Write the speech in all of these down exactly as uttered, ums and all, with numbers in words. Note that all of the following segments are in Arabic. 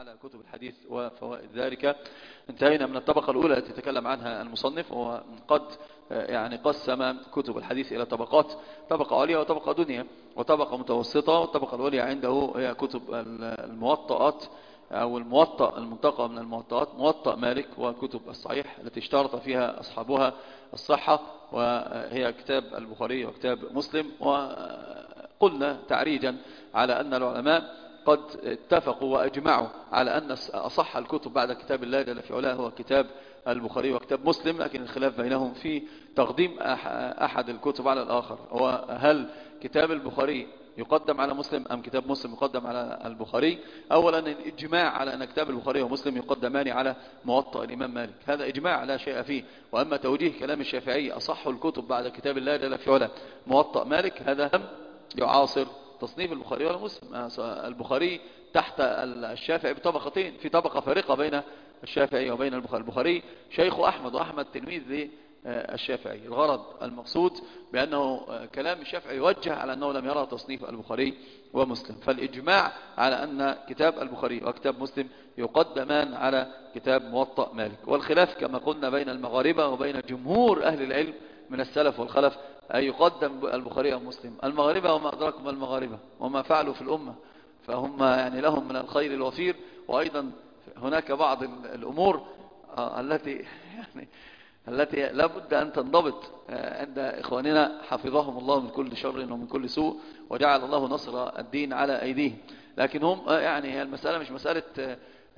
على كتب الحديث وفوائد ذلك. انتهينا من الطبقة الأولى التي تكلم عنها المصنف، وهو قد يعني قسم كتب الحديث إلى طبقات: طبقة عليا وطبقة دنيا وطبقة متوسطة. والطبقة العليا عنده هي كتب الموطئات أو الموطأ المنتقى من الموطئات، موطأ مالك وكتب الصحيح التي اشترط فيها أصحابها الصحة، وهي كتاب البخاري وكتاب مسلم. وقلنا تعريجا على أن العلماء قد اتفقوا وأجمعوا على أن أصح الكتب بعد كتاب الله جل في علاه هو كتاب البخاري وكتاب مسلم، لكن الخلاف بينهم في تقديم أحد الكتب على الآخر. وهل كتاب البخاري يقدم على مسلم أم كتاب مسلم يقدم على البخاري؟ أولا الإجماع على أن كتاب البخاري ومسلم يقدمان على موطأ الإمام مالك، هذا إجماع لا شيء فيه. وأما توجيه كلام الشافعي أصح الكتب بعد كتاب الله جل في علاه موطأ مالك، هذا لم يعاصر تصنيف البخاري ولا مسلم. البخاري تحت الشافعي بطبقتين، في طبقة فارقة بين الشافعي وبين البخاري. البخاري شيخ أحمد، وأحمد تلميذ للشافعي. الغرض المقصود بأنه كلام الشافعي يوجه على أنه لم يرى تصنيف البخاري ومسلم، فالإجماع على أن كتاب البخاري وكتاب مسلم يقدمان على كتاب موطأ مالك. والخلاف كما قلنا بين المغاربة وبين جمهور أهل العلم من السلف والخلف أن يقدم البخاري ومسلم. المغاربة وما أدراكم المغاربة وما فعلوا في الأمة، فهم يعني لهم من الخير الوفير. وأيضا هناك بعض الأمور التي يعني التي لا بد أن تنضبط عند إخواننا حفظهم الله من كل شر ومن كل سوء، وجعل الله نصر الدين على أيديهم. لكن هم يعني المسألة مش مسألة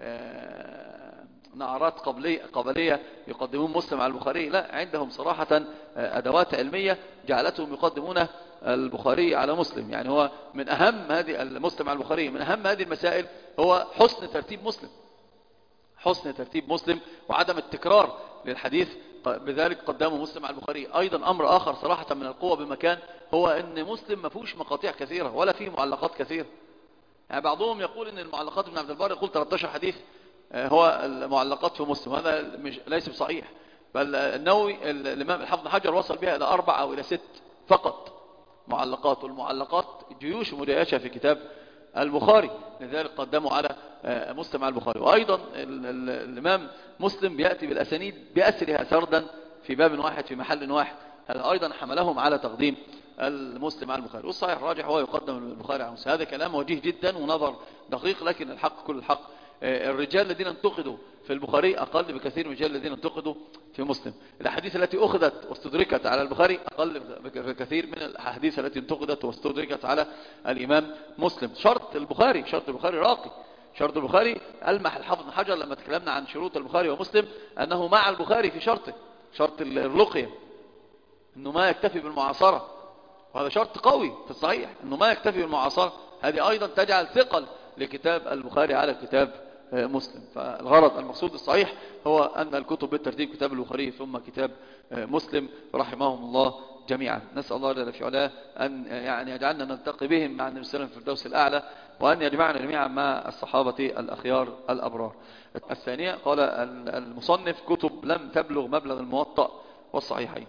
نعرات قبلية, قبلية يقدمون مسلم على البخاري، لا، عندهم صراحة أدوات علمية جعلتهم يقدمون البخاري على مسلم. يعني هو من أهم هذه المسلم على البخاري، من أهم هذه المسائل هو حسن ترتيب مسلم، حسن ترتيب مسلم وعدم التكرار للحديث، بذلك قدموا مسلم على البخاري. أيضا أمر آخر صراحة من القوة بمكان هو أن مسلم ما فيهوش مقاطع كثيرة ولا فيه معلقات كثيرة. يعني بعضهم يقول أن المعلقات ابن عبد البر يقول ثلاثة عشر حديث هو المعلقات في مسلم، هذا ليس بصحيح. بل النووي الإمام الحافظ حجر وصل بها إلى أربعة أو إلى ست فقط معلقات، والمعلقات جيوش مدياشة في كتاب البخاري، لذلك قدموا على مسلم على البخاري. وأيضا الإمام مسلم بيأتي بالأسانيد بأسرها سردا في باب واحد في محل واحد، هذا أيضا حملهم على تقديم المسلم على البخاري. والصحيح الراجح هو يقدم البخاري على مسلم. هذا كلام وجيه جدا ونظر دقيق، لكن الحق كل الحق الرجال الذين انتقدوا في البخاري أقل بكثير من الرجال الذين انتقدوا في مسلم. الأحاديث التي أخذت واستدركت على البخاري أقل بكثير من الأحاديث التي انتقدت واستدركت على الإمام مسلم. شرط البخاري شرط البخاري راقي، شرط البخاري ألمح الحافظ بن حجر لما تكلمنا عن شروط البخاري ومسلم أنه مع البخاري في شرطه، شرط الرقية، أنه ما يكتفي بالمعاصرة، وهذا شرط قوي في الصحيح أنه ما يكتفي بالمعاصرة. هذه أيضا تجعل ثقل لكتاب البخاري على كتاب مسلم. فالغرض المقصود الصحيح هو أن الكتب بالترتيب كتاب البخاري ثم كتاب مسلم رحمهم الله جميعا. نسأل الله جل في علاه أن يعني يجعلنا نلتقي بهم مع النبي صلى الله عليه وسلم في الفردوس الأعلى، وأن يجمعنا جميعا مع الصحابة الأخيار الأبرار. الثانية قال المصنف كتب لم تبلغ مبلغ الموطأ والصحيحين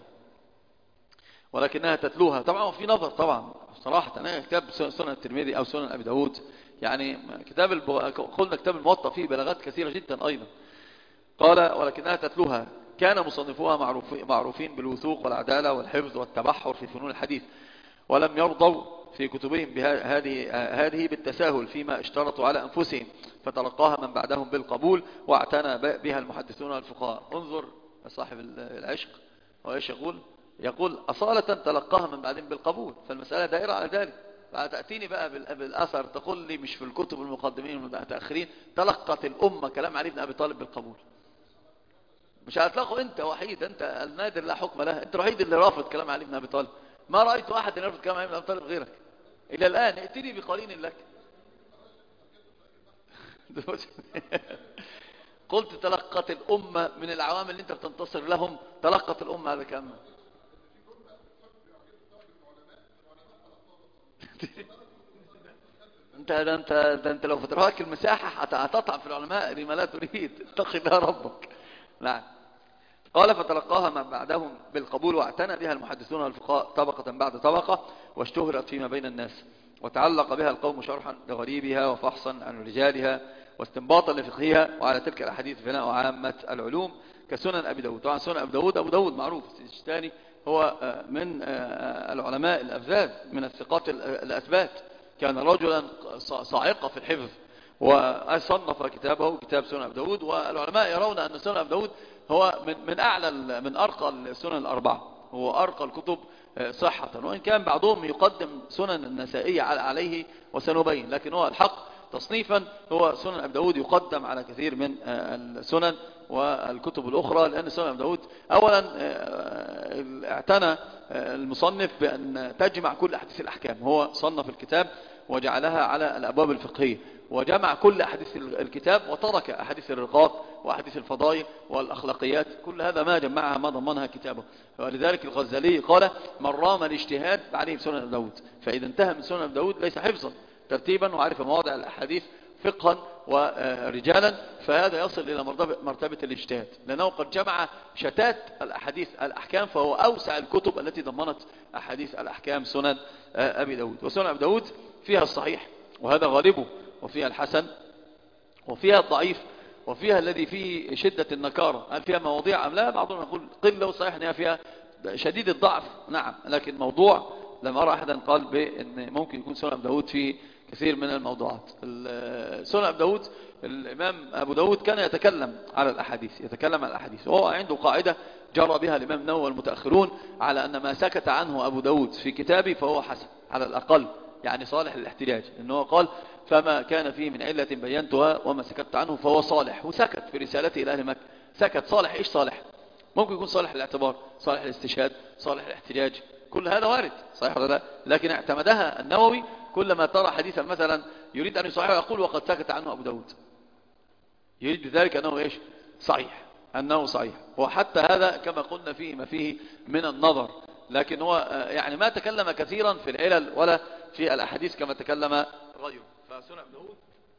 ولكنها تتلوها. طبعا في نظر طبعا صراحة أنا كتاب سنن الترمذي أو سنن أبي داود، يعني كتاب البغ... قلنا كتاب الموطأ فيه بلاغات كثيرة جدا أيضا. قال ولكنها تتلوها. كان مصنفوها معروفين, معروفين بالوثوق والعدالة والحفظ والتبحر في فنون الحديث، ولم يرضوا في كتبهم بهذه هذه بالتساهل فيما اشترطوا على أنفسهم، فتلقاها من بعدهم بالقبول واعتنى بها المحدثون والفقهاء. انظر صاحب العشق وإيش يقول؟ يقول أصالة تلقاها من بعدهم بالقبول، فالمسألة دائرة على ذلك. فتأتيني بقى بالأثر تقول لي مش في الكتب المقدمين والمتأخرين تلقت الأمة كلام علي بن أبي طالب بالقبول. مش هتلاقوا أنت وحيد، أنت النادر لا حكم له، أنت الوحيد اللي رافض كلام علي بن أبي طالب. ما رأيت واحد يرفض كلام علي بن أبي طالب غيرك إلى الآن. ائتني بقليل لك. قلت تلقت الأمة من العوام اللي أنت بتنتصر لهم، تلقت الأمة هذا كلام. انت ده انت ده انت لو فترهاك المساحه هتطعن في العلماء لما لا تريد. اتق الله ربك. نعم. قال فتلقاها من بعدهم بالقبول واعتنى بها المحدثون والفقهاء طبقه بعد طبقه، واشتهرت فيما بين الناس، وتعلق بها القوم شرحا لغريبها وفحصا عن رجالها واستنباطا لفقهها، وعلى تلك الأحاديث بناء عامة العلوم كسنن أبي داود. طبعا سنن أبي داود أبو داود معروف السجستاني هو من العلماء الأفذاذ من الثقات الأثبات، كان رجلا صاعقا في الحفظ، وصنف كتابه كتاب سنن أبي داود. والعلماء يرون أن سنن أبي داود هو من من أعلى من أرقى السنن الأربعة، هو أرقى الكتب صحة، وإن كان بعضهم يقدم سنن النسائية عليه وسنبين، لكن هو الحق تصنيفا هو سنن أبي داود يقدم على كثير من السنن والكتب الأخرى، لأن سنن أبي داود أولا اعتنى المصنف بأن تجمع كل أحاديث الأحكام، هو صنف الكتاب وجعلها على الأبواب الفقهية، وجمع كل أحاديث الكتاب وترك أحاديث الرقاق وأحاديث الفضائل والأخلاقيات، كل هذا ما جمعها ما ضمنها كتابه. ولذلك الغزالي قال: من رام الاجتهاد عليه بسنن أبي داود، فإذا انتهى من سنن أبي داود ليس حفظا ترتيبا وعرف مواضع الأحاديث فقها ورجالا، فهذا يصل إلى مرتبة الاجتهاد، لأنه قد جمع شتات الأحاديث الأحكام، فهو أوسع الكتب التي ضمنت أحاديث الأحكام سنن أبي داود. وسنن أبي داود فيها الصحيح وهذا غالبه، وفيها الحسن، وفيها الضعيف، وفيها الذي فيه شدة النكارة. هل فيها مواضيع أم لا؟ بعضهم يقول قلة، وصحيح أنها فيها شديد الضعف، نعم، لكن موضوع لم أرى أحدا قال بأن ممكن يكون سنن أبي داود فيه كثير من الموضوعات. سنن أبي داود الإمام أبو داود كان يتكلم على الأحاديث، يتكلم على الأحاديث، وهو عنده قاعدة جرى بها الإمام النووي والمتأخرون على أن ما سكت عنه أبو داود في كتابه فهو حسن على الأقل، يعني صالح للاحتجاج، إنه قال: فما كان فيه من علة بينتها وما سكت عنه فهو صالح. وسكت في رسالته إلى أهل مكة، سكت. صالح إيش صالح؟ ممكن يكون صالح الاعتبار، صالح الاستشهاد، صالح الاحتجاج، كل هذا وارد، صحيح ولا لا؟ لكن اعتمدها النووي كلما ترى حديثا مثلا يريد أن يصححه يقول: وقد سكت عنه أبو داود، يريد بذلك أنه إيش؟ صحيح، أنه صحيح. وحتى هذا كما قلنا فيه ما فيه من النظر، لكن هو يعني ما تكلم كثيرا في العلل ولا في الأحاديث كما تكلم غيره. فسنن أبي داود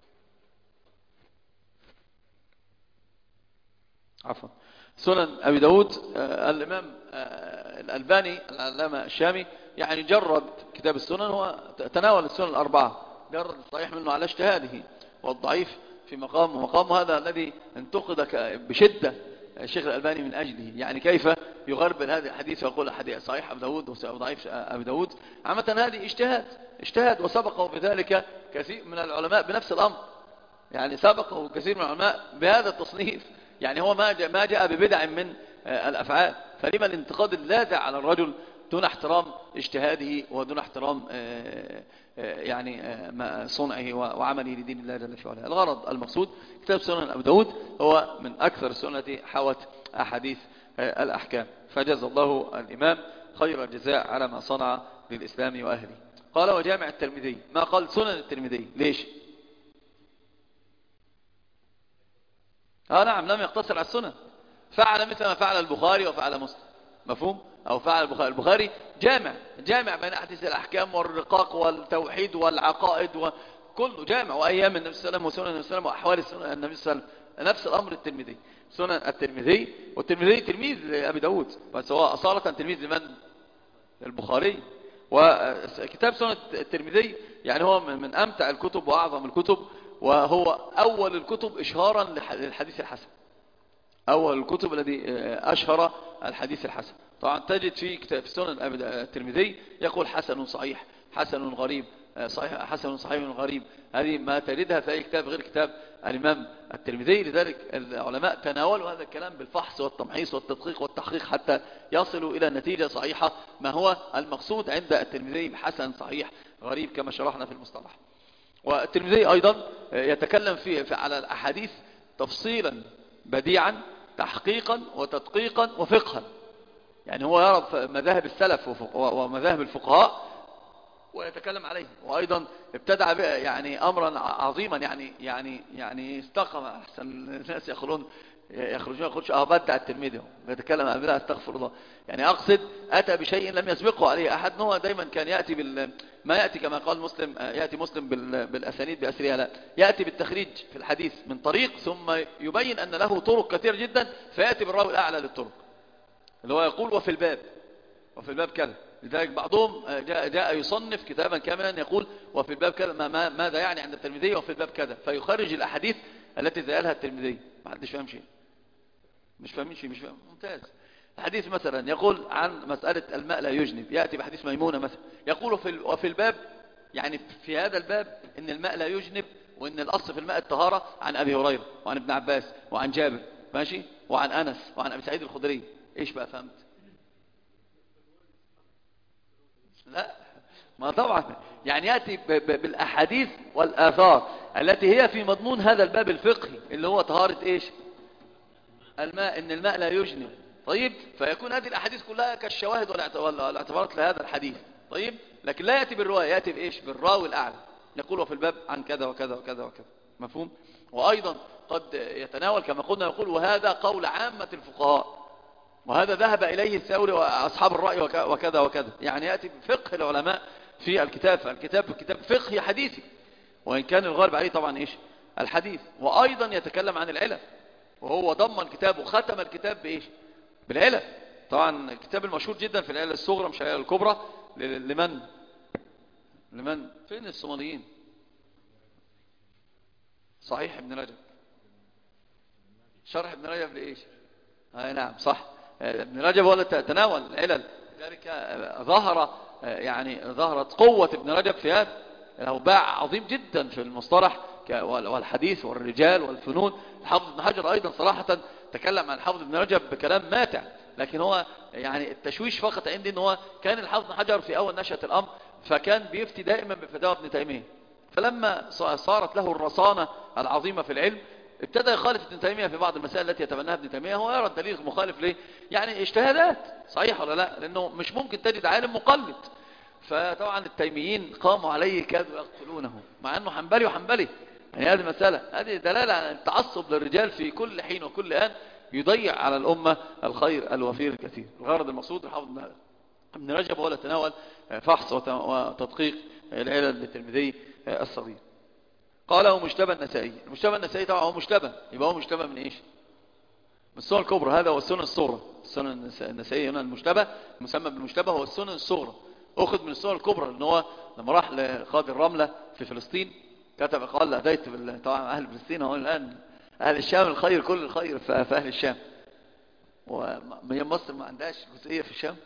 عفوا سنن أبي داود الإمام الألباني العلامة الشامي يعني جرد كتاب السنن، هو تناول السنن الأربعة، جرد الصحيح منه على اجتهاده والضعيف في مقام، ومقام هذا الذي انتقد بشدة الشيخ الألباني من أجله، يعني كيف يغربل هذه الحديث ويقول حديث صحيح أبي داود وضعيف أبي داود. عامة هذه اجتهاد اجتهاد وسبقه بذلك كثير من العلماء بنفس الأمر، يعني سبقه كثير من العلماء بهذا التصنيف، يعني هو ما جاء, ما جاء ببدع من الأفعال، فلما الانتقاد اللاذع على الرجل دون احترام اجتهاده ودون احترام يعني صنعه وعمله لدين الله جل وعلا. الغرض المقصود كتاب سنن أبي داود هو من أكثر السنن التي حوت أحاديث الأحكام، فجزا الله الإمام خير الجزاء على ما صنع للإسلام وأهله. قال: وجامع الترمذي، ما قال سنن الترمذي، ليش؟ آه نعم، لم يقتصر على السنن، فعل مثل ما فعل البخاري وفعل مسلم، مفهوم؟ أو فعل البخاري البخاري جامع جامع بين أحاديث الأحكام والرقاق والتوحيد والعقائد وكله جامع، وأيام النبي صلى الله عليه وسلم وسنن النبي صلى الله عليه وسلم وأحوال السنن النبي صلى الله عليه وسلم. نفس الأمر الترمذي، سنن الترمذي، والترمذي تلميذ لأبي داود، بس هو أصالة تلميذ لمن؟ البخاري. وكتاب سنن الترمذي يعني هو من أمتع الكتب وأعظم الكتب، وهو أول الكتب إشهارا للحديث الحسن، أول الكتب الذي أشهر الحديث الحسن. طبعا تجد في كتاب سنن الترمذي يقول حسن صحيح، حسن غريب، صحيح، حسن صحيح غريب، هذه ما تجدها في أي كتاب غير كتاب الإمام الترمذي. لذلك العلماء تناولوا هذا الكلام بالفحص والتمحيص والتدقيق والتحقيق حتى يصلوا إلى نتيجة صحيحة، ما هو المقصود عند الترمذي بحسن صحيح غريب كما شرحنا في المصطلح. والترمذي أيضا يتكلم فيه على الأحاديث تفصيلا بديعا، تحقيقا وتدقيقا وفقها، يعني هو يعرف مذاهب السلف ومذاهب الفقهاء ويتكلم عليه. وأيضا ابتدع يعني أمرا عظيما، يعني يعني يعني استقم أحسن الناس يخرجون يخرجون يخرج أبدع الترمذي يتكلم عن بدعة، استغفر الله، يعني أقصد أتى بشيء لم يسبقه عليه أحد. هو دايما كان يأتي بال ما يأتي كما قال مسلم، يأتي مسلم بالأسانيد بأسرها، لا، يأتي بالتخريج في الحديث من طريق ثم يبين أن له طرق كثير جدا، فيأتي بالراوي الأعلى للطرق اللي هو يقول وفي الباب وفي الباب كذا. لذلك بعضهم جاء, جاء يصنف كتابا كاملا يقول وفي الباب كذا، ما ما ماذا يعني عند الترمذي وفي الباب كذا، فيخرج الأحاديث التي زالها الترمذي. ما حدش فاهم شيء، مش فاهمين شيء، مش فاهم. ممتاز. الحديث مثلا يقول عن مسألة الماء لا يجنب، يأتي بحديث ميمونة مثلا يقول في وفي الباب، يعني في هذا الباب ان الماء لا يجنب، وان الاصل في الماء الطهارة، عن ابي هريرة وعن ابن عباس وعن جابر، ماشي، وعن انس وعن ابي سعيد الخدري. ايش بقى فهمت؟ لا، ما طبعا يعني يأتي ب ب بالاحاديث والاثار التي هي في مضمون هذا الباب الفقهي اللي هو طهارة ايش؟ الماء، ان الماء لا يجنب. طيب، فيكون هذه الاحاديث كلها كالشواهد والاعتبارات لهذا الحديث. طيب، لكن لا ياتي بالروايه، ياتي بايش؟ بالراوي الاعلى، يقول في الباب عن كذا وكذا وكذا وكذا. مفهوم؟ وايضا قد يتناول كما قلنا، يقول وهذا قول عامه الفقهاء، وهذا ذهب اليه الثوري واصحاب الراي وكذا وكذا. يعني ياتي بفقه العلماء في الكتاب، فالكتاب كتاب فقهي حديثي، وان كان الغالب عليه طبعا ايش؟ الحديث. وايضا يتكلم عن العلل، وهو ضمن كتابه ختم الكتاب بايش؟ بالعلل. طبعا الكتاب المشهور جدا في العلل الصغرى مش العلل الكبرى، لمن لمن فين الصوماليين؟ صحيح ابن رجب، شرح ابن رجب لايش؟ آه نعم صح، ابن رجب ولا تناول العلل، لذلك ظهر يعني ظهرت قوة ابن رجب في هذا. له باع عظيم جدا في المصطلح والحديث والرجال والفنون. الحافظ ابن حجر ايضا صراحة تكلم عن الحافظ ابن رجب بكلام ماتع، لكن هو يعني التشويش فقط عندي ان هو كان الحافظ ابن حجر في اول نشأة الامر فكان بيفتي دائما بفتاوى ابن تيمية، فلما صارت له الرصانة العظيمة في العلم ابتدى يخالف ابن تيمية في بعض المسائل التي يتبناها ابن تيمية. هو يرى الدليل مخالف ليه؟ يعني اجتهادات، صحيح ولا لا؟ لانه مش ممكن تجد عالم مقلد. فطبعا التيميين قاموا عليه كادوا يقتلونه، مع انه حنبلي وحنبلي. يعني هذه المسألة، هذه دلالة على التعصب للرجال في كل حين وكل آن يضيع على الأمة الخير الوفير الكثير. الغرض المقصود الحافظ ابن رجب ولا تناول فحص وتدقيق العلل للترمذي الصغير. قال هو مشتبه النسائي. المشتبه النسائي طبعا هو مشتبه، يبقى هو مشتبه من ايش؟ من السنن الكبرى. هذا هو السنن الصغرى. السنن النسائي هنا المشتبه المسمى بالمشتبه هو السنن الصغرى، اخذ من السنن الكبرى، لان هو لما راح لقاضي الرملة في فلسطين كتب قال لديت طبعا اهل فلسطين هو الان اهل الشام الخير كل الخير في اهل الشام، وهي مصر ما عندهاش جزئيه في الشام.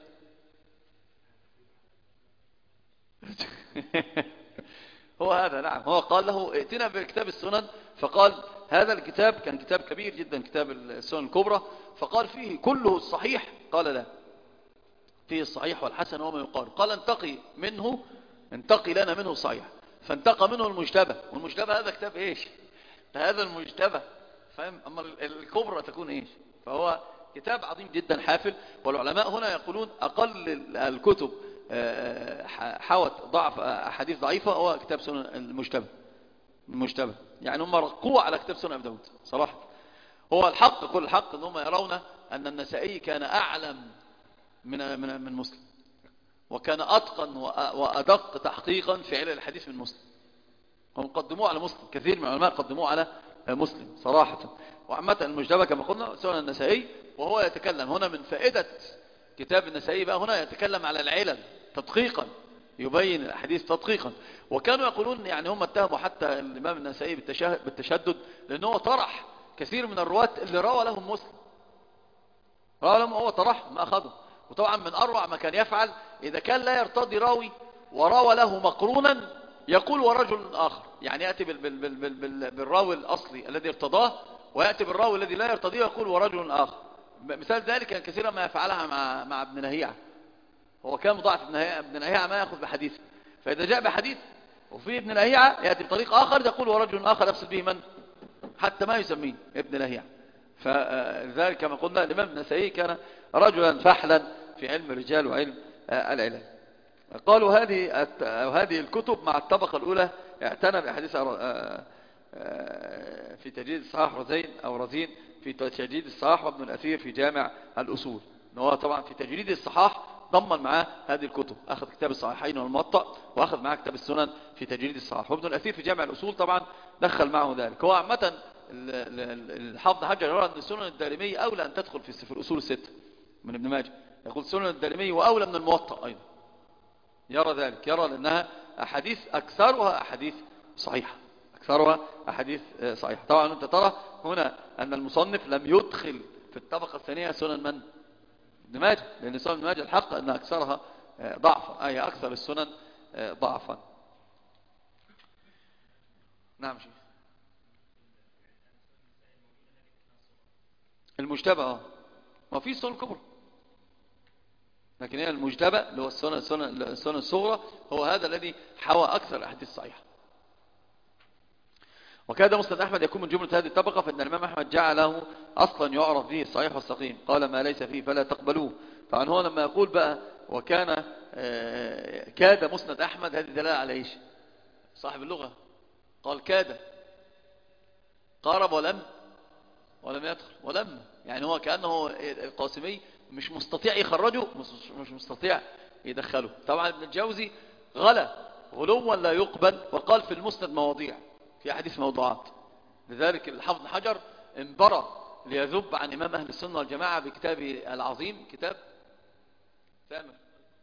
هو هذا نعم، هو قال له ائتنا بكتاب السنن، فقال هذا الكتاب كان كتاب كبير جدا، كتاب السنن الكبرى، فقال فيه كله الصحيح؟ قال لا، فيه الصحيح والحسن وما يقال. قال انتقي منه، انتقي لنا منه الصحيح، فانتقى منه المجتبى. والمجتبى هذا كتاب ايش؟ هذا المجتبى، فاهم؟ اما الكبرى تكون ايش؟ فهو كتاب عظيم جدا حافل. والعلماء هنا يقولون اقل الكتب حوت ضعف احاديث ضعيفه هو كتاب سنن المجتبى. المجتبى يعني هم رقوا على كتاب سنن ابي داود صراحه. هو الحق، كل الحق ان هم يرون ان النسائي كان اعلم من من من مسلم، وكان اتقن وادق تحقيقا في علل الحديث من مسلم. هم قدموه على مسلم، كثير من العلماء قدموه على مسلم صراحه. وعامه المجتبى كما قلنا سنن النسائي. وهو يتكلم هنا من فائده كتاب النسائي بقى، هنا يتكلم على العلل تدقيقا، يبين الحديث تدقيقا. وكانوا يقولون يعني هم اتهموا حتى الامام النسائي بالتشدد، لانه طرح كثير من الرواة اللي روى لهم مسلم، روى لهم هو طرح ما اخذه. وطبعا من اروع ما كان يفعل اذا كان لا يرتضي راوي وروى له مقرونا يقول ورجل اخر، يعني ياتي بال بال بال بال بال بالراوي الاصلي الذي ارتضاه، وياتي بالراوي الذي لا يرتضيه ويقول ورجل اخر. مثال ذلك كان كثيرا ما يفعلها مع مع ابن نهيعة. هو كان مضاعف ابن نهيعة، ابن نهيعة ما ياخذ بحديث، فاذا جاء بحديث وفي ابن نهيعة ياتي بطريق اخر يقول ورجل اخر يقصد به من؟ حتى ما يسميه ابن نهيعة. فذلك كما قلنا الامام النسائي كان رجلا فحلا في علم الرجال وعلم العلل. قالوا هذه هذه الكتب مع الطبقة الأولى اعتنى بأحاديث في تجريد الصحاح رزين أو رزين في تجريد الصحاح، وابن الأثير في جامع الأصول. هو طبعا في تجريد الصحاح ضمن معاه هذه الكتب، أخذ كتاب الصحيحين والموطأ وأخذ معاه كتاب السنن في تجريد الصحاح، وابن الأثير في جامع الأصول طبعا دخل معه ذلك. هو عامة الحافظ حجر يرى أن السنن الدارمي أولى أن تدخل في الأصول الستة من ابن ماجه، يقول سنن الدارمي وأولى من الموطأ أيضا. يرى ذلك، يرى لأنها أحاديث أكثرها أحاديث صحيحة، أكثرها أحاديث صحيحة. طبعا أنت ترى هنا أن المصنف لم يدخل في الطبقة الثانية سنن من؟ ابن ماجه، لأن سنن ابن ماجه الحق أن أكثرها ضعفا، أي أكثر السنن ضعفا. نعم شيخ. المجتبى ما في سنن كبرى، لكن هي المجتبى اللي هو السنن السنن السنن الصغرى هو هذا الذي حوى أكثر الأحاديث الصحيحة. وكاد مسند أحمد يكون من جملة هذه الطبقة، فإن الإمام أحمد جعله أصلا يعرف به الصحيح والسقيم، قال ما ليس فيه فلا تقبلوه. طبعا هو لما يقول بقى وكان كاد مسند أحمد، هذه دلالة على إيش؟ صاحب اللغة قال كاد، قارب ولم ولم يدخل ولم، يعني هو كأنه القاسمي مش مستطيع يخرجه، مش مستطيع يدخله. طبعا ابن الجوزي غلا غلوا لا يقبل، وقال في المسند مواضيع، في حديث موضوعات. لذلك الحافظ بن حجر انبرى ليذب عن إمام أهل السنة والجماعة بكتابه العظيم، كتاب ثامر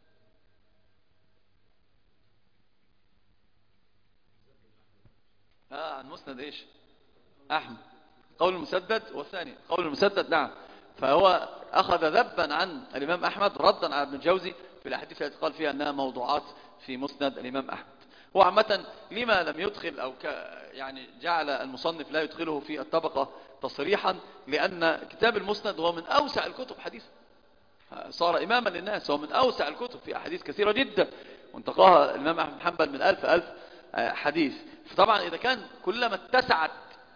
آه عن مسند إيش؟ أحمد، قول المسدد والثاني قول المسدد. نعم، فهو أخذ ذبا عن الإمام أحمد ردا على ابن الجوزي في الأحاديث التي قال فيها أنها موضوعات في مسند الإمام أحمد. هو عامة لما لم يدخل أو ك يعني جعل المصنف لا يدخله في الطبقة تصريحا، لأن كتاب المسند هو من أوسع الكتب حديثا، صار إماما للناس، هو من أوسع الكتب في أحاديث كثيرة جدا، وانتقاها الإمام أحمد بن حنبل من ألف ألف حديث. فطبعا إذا كان كلما اتسعت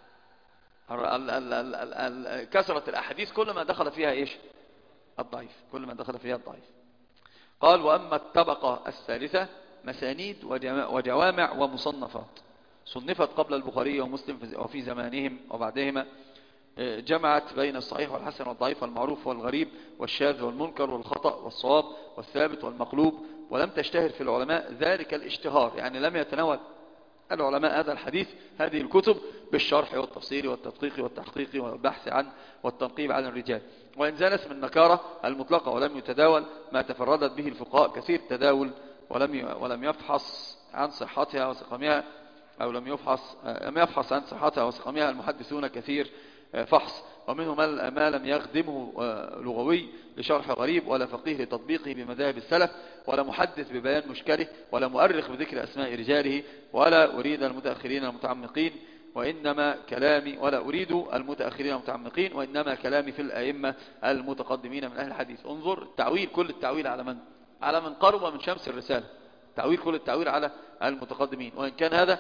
كثرة الأحاديث كلما دخل فيها إيش؟ الضعيف، كلما دخل فيها الضعيف. قال وأما الطبقة الثالثة مسانيد وجوامع ومصنفات صنفت قبل البخاري ومسلم وفي زمانهم وبعدهما، جمعت بين الصحيح والحسن والضعيف والمعروف والغريب والشاذ والمنكر والخطأ والصواب والثابت والمقلوب، ولم تشتهر في العلماء ذلك الاشتهار، يعني لم يتناول العلماء هذا الحديث هذه الكتب بالشرح والتفصيل والتدقيق والتحقيق والبحث عن والتنقيب عن الرجال، وإن زال اسم النكارة المطلقة، ولم يتداول ما تفردت به الفقهاء كثير التداول، ولم ولم يفحص عن صحتها وسقمها، أو لم يفحص لم يفحص عن صحتها وسقمها المحدثون كثير فحص، ومنه ما لم يخدمه لغوي لشرح غريب، ولا فقيه لتطبيقه بمذاهب السلف، ولا محدث ببيان مشكله، ولا مؤرخ بذكر أسماء رجاله، ولا أريد المتأخرين المتعمقين وإنما كلامي ولا أريد المتأخرين المتعمقين وإنما كلامي في الأئمة المتقدمين من أهل الحديث. انظر التعويل، كل التعويل على من؟ على من قرب من شمس الرسالة، تعويل كل التعويل على المتقدمين، وإن كان هذا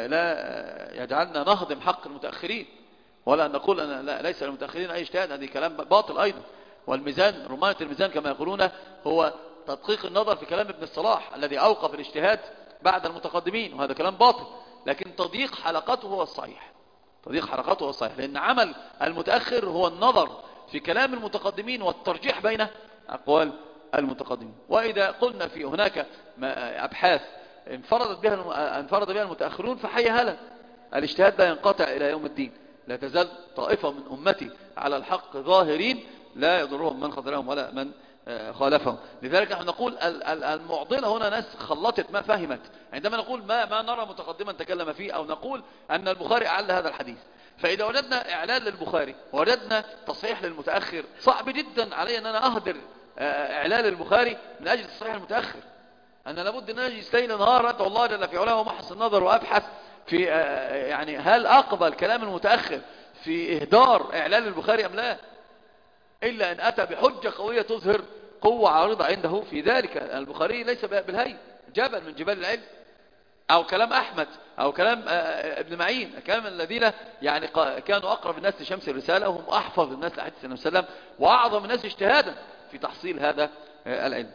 لا يجعلنا نهضم حق المتأخرين، ولا نقول أن لا ليس للمتأخرين أي اجتهاد، هذه كلام باطل أيضا. والميزان رمانة الميزان كما يقولون هو تدقيق النظر في كلام ابن الصلاح الذي أوقف الاجتهاد بعد المتقدمين، وهذا كلام باطل، لكن تضييق حلقته هو الصحيح، تضييق حلقته هو الصحيح، لأن عمل المتأخر هو النظر في كلام المتقدمين والترجيح بين أقوال المتقدمين. وإذا قلنا في هناك أبحاث انفردت بها انفرد بها المتأخرون فحي هلا، الاجتهاد لا ينقطع إلى يوم الدين، لا تزال طائفة من أمتي على الحق ظاهرين لا يضرهم من خذلهم ولا من خالفهم. لذلك نحن نقول المعضلة هنا ناس خلطت ما فهمت، عندما نقول ما ما نرى متقدما تكلم فيه، أو نقول أن البخاري أعل هذا الحديث، فإذا وجدنا إعلان للبخاري وجدنا تصحيح للمتأخر صعب جدا علي أن أنا أهدر إعلان البخاري من أجل تصحيح المتأخر. أنا لابد أن أجلس ليل نهار أدعو الله جل في علاه ومحص النظر وأبحث في يعني هل أقبل كلام المتأخر في إهدار إعلان البخاري أم لا، إلا أن أتى بحجة قوية تظهر قوة عارضة عنده في ذلك. البخاري ليس بالهي جبل من جبال العلم، أو كلام أحمد أو كلام ابن معين، كلام الذين يعني كانوا أقرب الناس لشمس الرسالة، وهم أحفظ الناس لحديث النبي صلى الله عليه وسلم وأعظم الناس اجتهادا في تحصيل هذا العلم.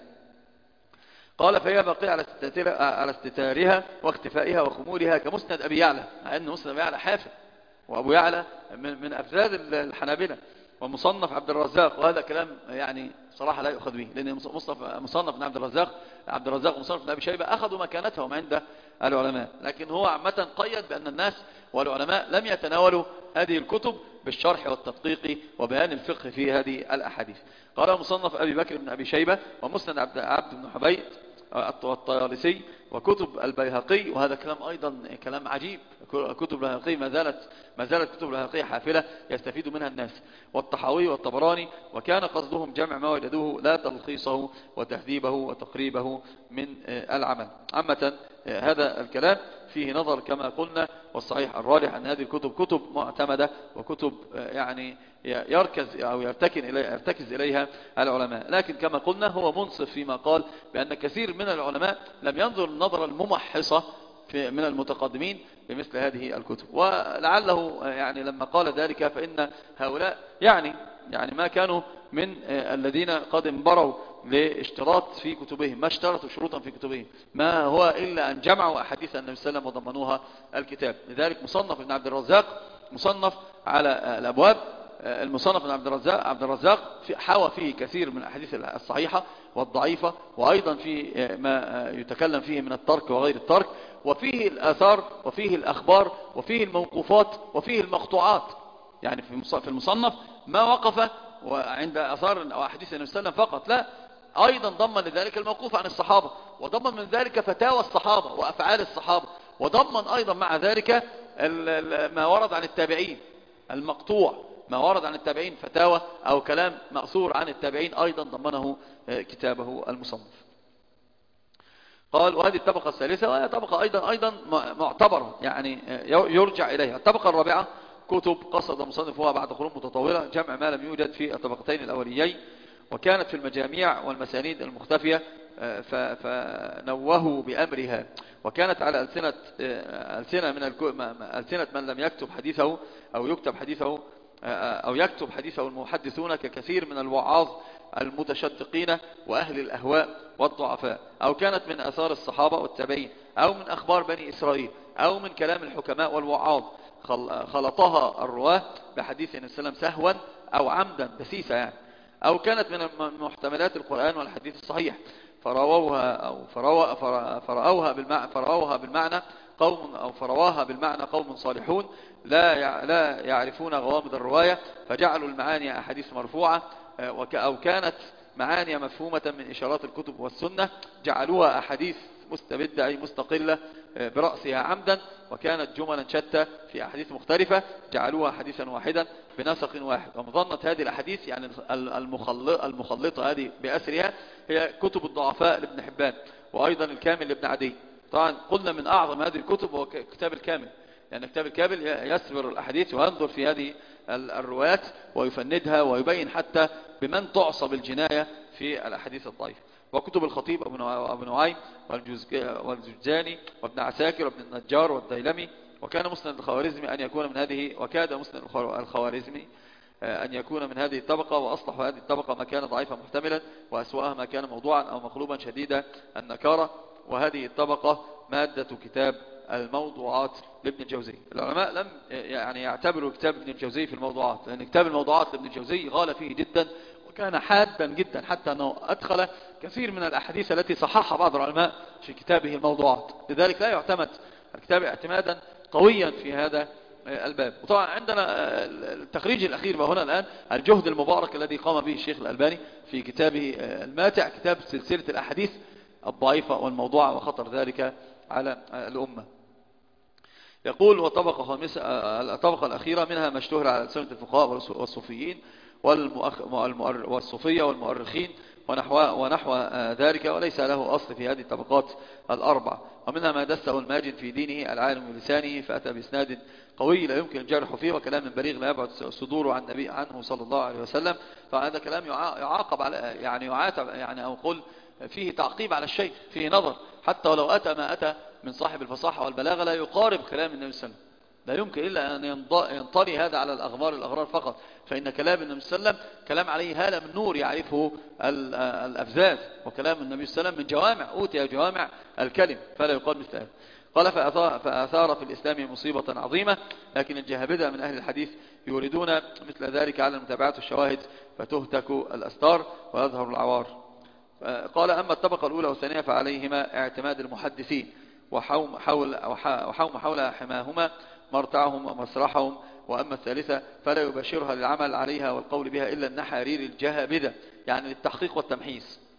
قال فهي باقية على على استتارها واختفائها وخمولها كمسند أبي يعلى، مع أن مسند أبي يعلى حافظ، وأبو يعلى من من أفراد الحنابلة، ومصنف عبد الرزاق، وهذا كلام يعني صراحة لا يؤخذ به، لأن مصنف مصنف بن عبد الرزاق عبد الرزاق ومصنف بن أبي شيبة أخذوا مكانتهم عند العلماء، لكن هو عامة قيد بأن الناس والعلماء لم يتناولوا هذه الكتب بالشرح والتدقيق وبيان الفقه في هذه الأحاديث. قال مصنف أبي بكر بن أبي شيبة ومسند عبد, عبد بن حبيب والطيالسي وكتب البيهقي، وهذا كلام أيضا كلام عجيب. كتب البيهقي ما زالت ما زالت كتب البيهقي حافلة يستفيد منها الناس، والطحاوي والطبراني، وكان قصدهم جمع ما وجدوه لا تلخيصه وتهذيبه وتقريبه من العمل. عامة هذا الكلام فيه نظر كما قلنا، والصحيح الراجح أن هذه الكتب كتب معتمدة وكتب يعني يركز أو يرتكن إليها يرتكز إليها العلماء. لكن كما قلنا هو منصف فيما قال بأن كثير من العلماء لم ينظر النظرة الممحصة من المتقدمين بمثل هذه الكتب، ولعله يعني لما قال ذلك فإن هؤلاء يعني يعني ما كانوا من الذين قد انبروا لاشتراط في كتبهم، ما اشترطوا شروطا في كتبهم، ما هو إلا أن جمعوا أحاديث النبي صلى الله عليه وسلم وضمنوها الكتاب. لذلك مصنف ابن عبد الرزاق مصنف على الأبواب، المصنف ابن عبد الرزاق عبد الرزاق حوى فيه كثير من الأحاديث الصحيحة والضعيفة، وأيضا في ما يتكلم فيه من الترك وغير الترك، وفيه الآثار وفيه الأخبار وفيه الموقوفات وفيه المقطوعات. يعني في المصنف ما وقف وعند أثار أو أحاديث النبي صلى الله عليه وسلم فقط، لا، أيضا ضمن لذلك الموقوف عن الصحابة، وضمن من ذلك فتاوى الصحابة وأفعال الصحابة، وضمن أيضا مع ذلك ما ورد عن التابعين المقطوع، ما ورد عن التابعين فتاوى أو كلام مأثور عن التابعين أيضا ضمنه كتابه المصنف. قال وهذه الطبقة الثالثة، وهي طبقة أيضا أيضا معتبرة يعني يرجع إليها. الطبقة الرابعة كتب قصد مصنفها بعد قرون متطولة جمع ما لم يوجد في الطبقتين الأوليين، وكانت في المجاميع والمسانيد المختفية فنوهوا بأمرها، وكانت على ألسنة ألسنة من ألسنة من لم يكتب حديثه أو يكتب حديثه أو يكتب حديثه المحدثون ككثير من الوعاظ المتشدقين وأهل الأهواء والضعفاء، أو كانت من آثار الصحابة والتابعين، أو من أخبار بني إسرائيل، أو من كلام الحكماء والوعاظ خلطها الرواه بحديث النبي صلى الله عليه وسلم سهوا أو عمدا دسيسة يعني، أو كانت من محتملات القرآن والحديث الصحيح فرووها أو فروا فرأوها بالمعنى فرأوها بالمعنى قوم أو فرواها بالمعنى قوم صالحون لا لا يعرفون غوامض الرواية، فجعلوا المعاني أحاديث مرفوعة، أو كانت معاني مفهومة من إشارات الكتب والسنة جعلوها أحاديث مستبدة أي مستقلة برأسها عمدا، وكانت جملا شتى في أحاديث مختلفة جعلوها حديثا واحدا بنسق واحد. ومظنة هذه الأحاديث يعني المخلطة هذه بأسرها هي كتب الضعفاء لابن حبان، وأيضا الكامل لابن عدي. طبعا قلنا من أعظم هذه الكتب هو كتاب الكامل، يعني كتاب الكامل يسبر الأحاديث وينظر في هذه الروايات ويفندها ويبين حتى بمن تعصب الجناية في الأحاديث الضعيفة. وكتب الخطيب أبو نعيم والجزجاني وابن عساكر وابن النجار والديلمي. وكان مسند الخوارزمي أن يكون من هذه وكاد مسند الخوارزمي أن يكون من هذه الطبقة، وأصلح هذه الطبقة ما كان ضعيفا محتملا، وأسوأها ما كان موضوعا أو مقلوبا شديد النكارة. وهذه الطبقة مادة كتاب الموضوعات لابن الجوزي. العلماء لم يعني يعتبروا كتاب ابن الجوزي في الموضوعات، لأن كتاب الموضوعات لابن الجوزي غال فيه جدا وكان حادا جدا، حتى أنه أدخل كثير من الأحاديث التي صححها بعض العلماء في كتابه الموضوعات، لذلك لا يعتمد الكتاب اعتمادا قويا في هذا الباب. وطبعا عندنا التخريج الأخير وهنا الآن الجهد المبارك الذي قام به الشيخ الألباني في كتابه الماتع، كتاب سلسلة الأحاديث الضعيفة والموضوعة وخطر ذلك على الأمة. يقول وطبقة خامسة الطبقة الأخيرة منها ما اشتهر على سنة الفقهاء والصوفيين والصوفية والمؤرخين ونحو, ونحو ذلك، وليس له أصل في هذه الطبقات الأربع. ومنها ما دسه الماجد في دينه العالم بلسانه فأتى بإسناد قوي لا يمكن الجرح فيه، وكلام بليغ لا يبعد صدوره عن النبي عنه صلى الله عليه وسلم. فهذا كلام يعاقب على يعني يعاتب يعني أو قل فيه تعقيب على الشيء، فيه نظر، حتى ولو أتى ما أتى من صاحب الفصاحة والبلاغة لا يقارب كلام النبي صلى الله عليه وسلم، لا يمكن إلا أن ينطلي هذا على الأغمار الأغرار فقط، فإن كلام النبي صلى الله عليه وسلم كلام عليه هالة من نور يعرفه الأفزاز، وكلام النبي صلى الله عليه وسلم من جوامع أوتي جوامع الكلم فلا يقال مثل هذا. قال فأثار في الإسلام مصيبة عظيمة، لكن الجهابذة من أهل الحديث يريدون مثل ذلك على المتابعات والشواهد فتهتك الأستار ويظهر العوار. قال أما الطبقة الأولى والثانية فعليهما اعتماد المحدثين وحوم حول, وحوم حول حماهما مرتعهم ومسرحهم، وأما الثالثة فلا يباشرها للعمل عليها والقول بها إلا النحارير الجهابذة، يعني للتحقيق والتمحيص.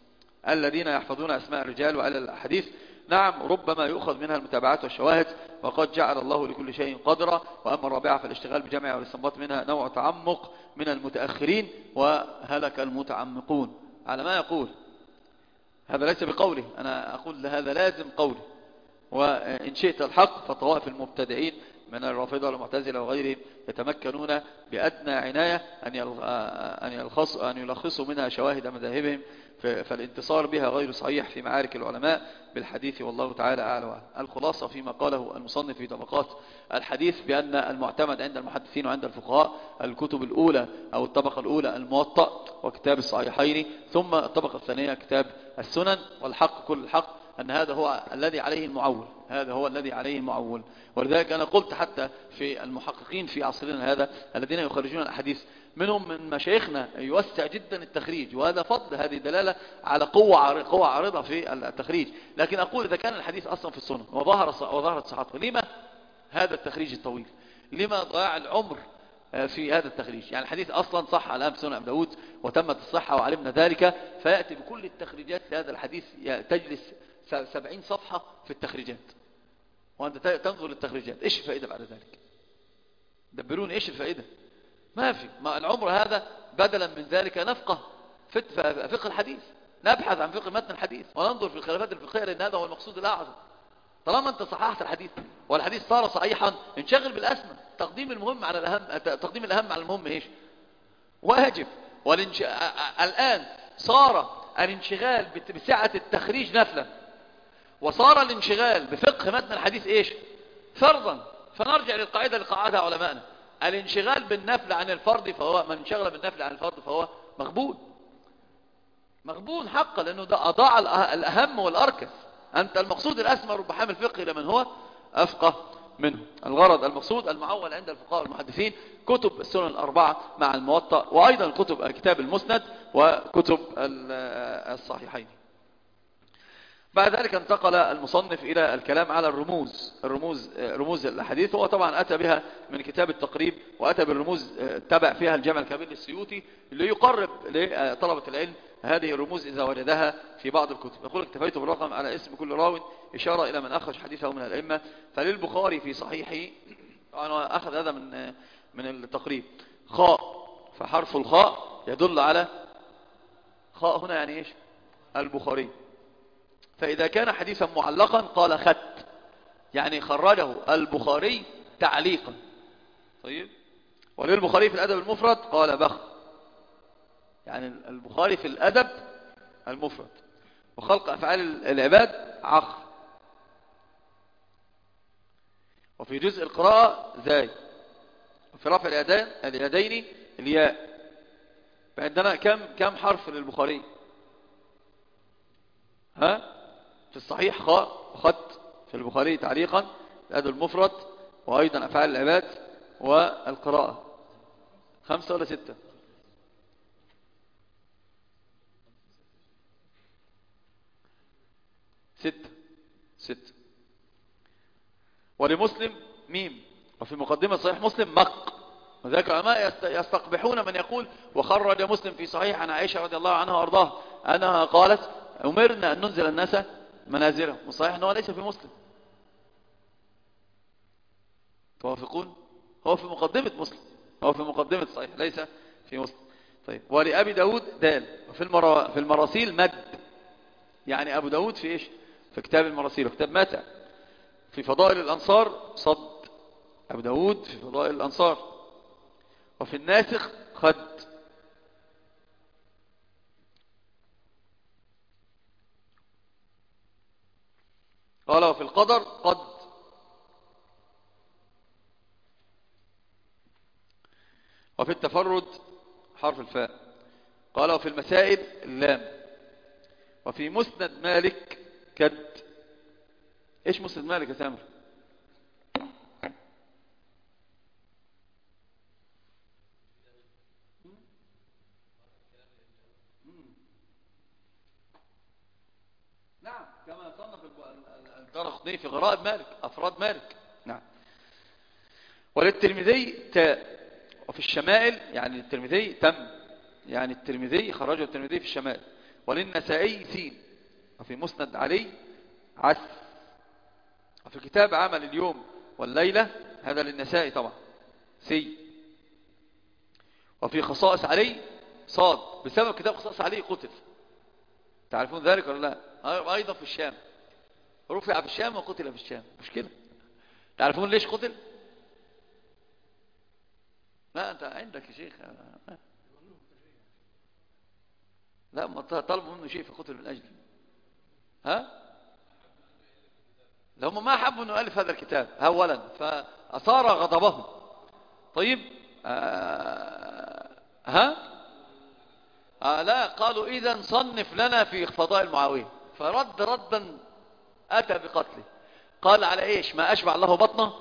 الذين يحفظون أسماء الرجال وعلى الأحاديث. نعم ربما يؤخذ منها المتابعات والشواهد، وقد جعل الله لكل شيء قدرا. وأما الرابعة فالاشتغال بجمع والاستنباط منها نوع تعمق من المتأخرين، وهلك المتعمقون على ما يقول. هذا ليس بقوله، أنا أقول هذا لازم قوله. وإن شئت الحق فطوائف المبتدعين من الرافضة والمعتزلة وغيرهم يتمكنون بأدنى عناية أن يلخصوا أن يلخصوا منها شواهد مذاهبهم، فالانتصار بها غير صحيح في معارك العلماء بالحديث، والله تعالى أعلم. الخلاصة فيما قاله المصنف في طبقات الحديث بأن المعتمد عند المحدثين وعند الفقهاء الكتب الأولى أو الطبقة الأولى الموطأ وكتاب الصحيحين، ثم الطبقة الثانية كتاب السنن. والحق كل الحق أن هذا هو الذي عليه المعول، هذا هو الذي عليه المعول. ولذلك أنا قلت حتى في المحققين في عصرنا هذا الذين يخرجون الحديث، منهم من مشايخنا يوسع جدا التخريج، وهذا فضل، هذه دلالة على قوة قوة عارضة في التخريج. لكن أقول إذا كان الحديث أصلا في السنة وظهر وظهرت صحته، لما هذا التخريج الطويل؟ لما ضياع العمر في هذا التخريج؟ يعني الحديث أصلا صح الآن في سنة أبي داود وتمت الصحة وعلمنا ذلك، فيأتي بكل التخريجات لهذا الحديث، تجلس سبعين صفحة في التخريجات، وأنت تنظر للتخريجات، إيش الفائدة بعد ذلك؟ دبروني إيش الفائدة؟ ما في. ما العمر هذا بدلا من ذلك نفقه فقه الحديث، نبحث عن فقه متن الحديث وننظر في الخلافات الفقهية، لأن هذا هو المقصود الأعظم. طالما أنت صححت الحديث والحديث صار صحيحا، انشغل بالأسمى. تقديم المهم على الأهم، تقديم الأهم على المهم إيش؟ واجب. والانش... الآن صار الانشغال بسعة التخريج نفلا، وصار الانشغال بفقه متن الحديث إيش؟ فرضا. فنرجع للقاعدة اللي قاعدها علماءنا: الانشغال بالنفل عن الفرض، فهو من انشغل بالنفل عن الفرض فهو مغبون، مغبون حقا، لأنه ده أضاع الأهم والأركز. أنت المقصود الأسمى رب حامل فقه لمن هو أفقه منه. الغرض المقصود المعول عند الفقهاء والمحدثين كتب السنن الأربعة مع الموطأ، وأيضا كتب كتاب المسند وكتب الصحيحين. بعد ذلك انتقل المصنف إلى الكلام على الرموز، الرموز رموز الحديث. هو طبعا أتى بها من كتاب التقريب، وأتى بالرموز تبع فيها الجامع الكبير للسيوطي ليقرب لطلبة العلم هذه الرموز إذا وجدها في بعض الكتب. يقول: اكتفيت بالرقم على اسم كل راو، إشارة إلى من أخرج حديثه من الأئمة. فللبخاري في صحيحه، أنا أخذ هذا من من التقريب، خاء، فحرف الخاء يدل على خاء هنا يعني إيش؟ البخاري. فإذا كان حديثا معلقا قال خط، يعني خرجه البخاري تعليقا. طيب. وللبخاري في الأدب المفرد قال بخ، يعني البخاري في الأدب المفرد. وخلق أفعال العباد عخ. وفي جزء القراءة زاي. وفي رفع اليدين اليدين الياء. فعندنا كم كم حرف للبخاري؟ ها؟ في الصحيح خاء وخط، في البخاري تعليقا، الأدب المفرد، وأيضا أفعال العباد والقراءة. خمسة ولا ستة؟ ستة. ستة. ولمسلم ميم. وفي مقدمة صحيح مسلم مق. وذلك العلماء يستقبحون من يقول: وخرج مسلم في صحيح عن عائشة رضي الله عنها وارضاها أنها قالت: أمرنا أن ننزل الناس منازلهم. وصحيح أنه ليس في مسلم. توافقون؟ هو في مقدمة مسلم، هو في مقدمة صحيح، ليس في مسلم. طيب. ولأبي داود دال. وفي المرا... في المراسيل مد، يعني أبو داود في إيش؟ في كتاب المراسيل وكتاب ماتع. في فضائل الأنصار صد، أبو داود في فضائل الأنصار. وفي الناسخ خد. قال: وفي القدر قد. وفي التفرد حرف الفاء. قال: وفي المسائل اللام. وفي مسند مالك كد. ايش مسند مالك يا سامر؟ نعم، كما صنف الدارقطني في غرائب مالك، افراد مالك. نعم. وللترمذي تاء. وفي الشمائل، يعني الترمذي تم، يعني الترمذي خرجه الترمذي في الشمائل. وللنسائي سين. وفي مسند علي عس. وفي كتاب عمل اليوم والليلة هذا للنسائي طبعا سي. وفي خصائص علي صاد. بسبب كتاب خصائص علي قتل. تعرفون ذلك ولا لا؟ أيضا في الشام، رفع في الشام وقتل في الشام. مشكلة. تعرفون ليش قتل؟ لا أنت عندك يا شيخ. لا ما طلبوا منه شيء فقتل من أجله. ها؟ لهم ما حبوا أنه ألف هذا الكتاب أولا فأثار غضبهم. طيب آه ها آه لا قالوا إذا صنف لنا في فضائل معاوية، فرد ردا أتى بقتله. قال على إيش؟ ما أشبع الله بطنه.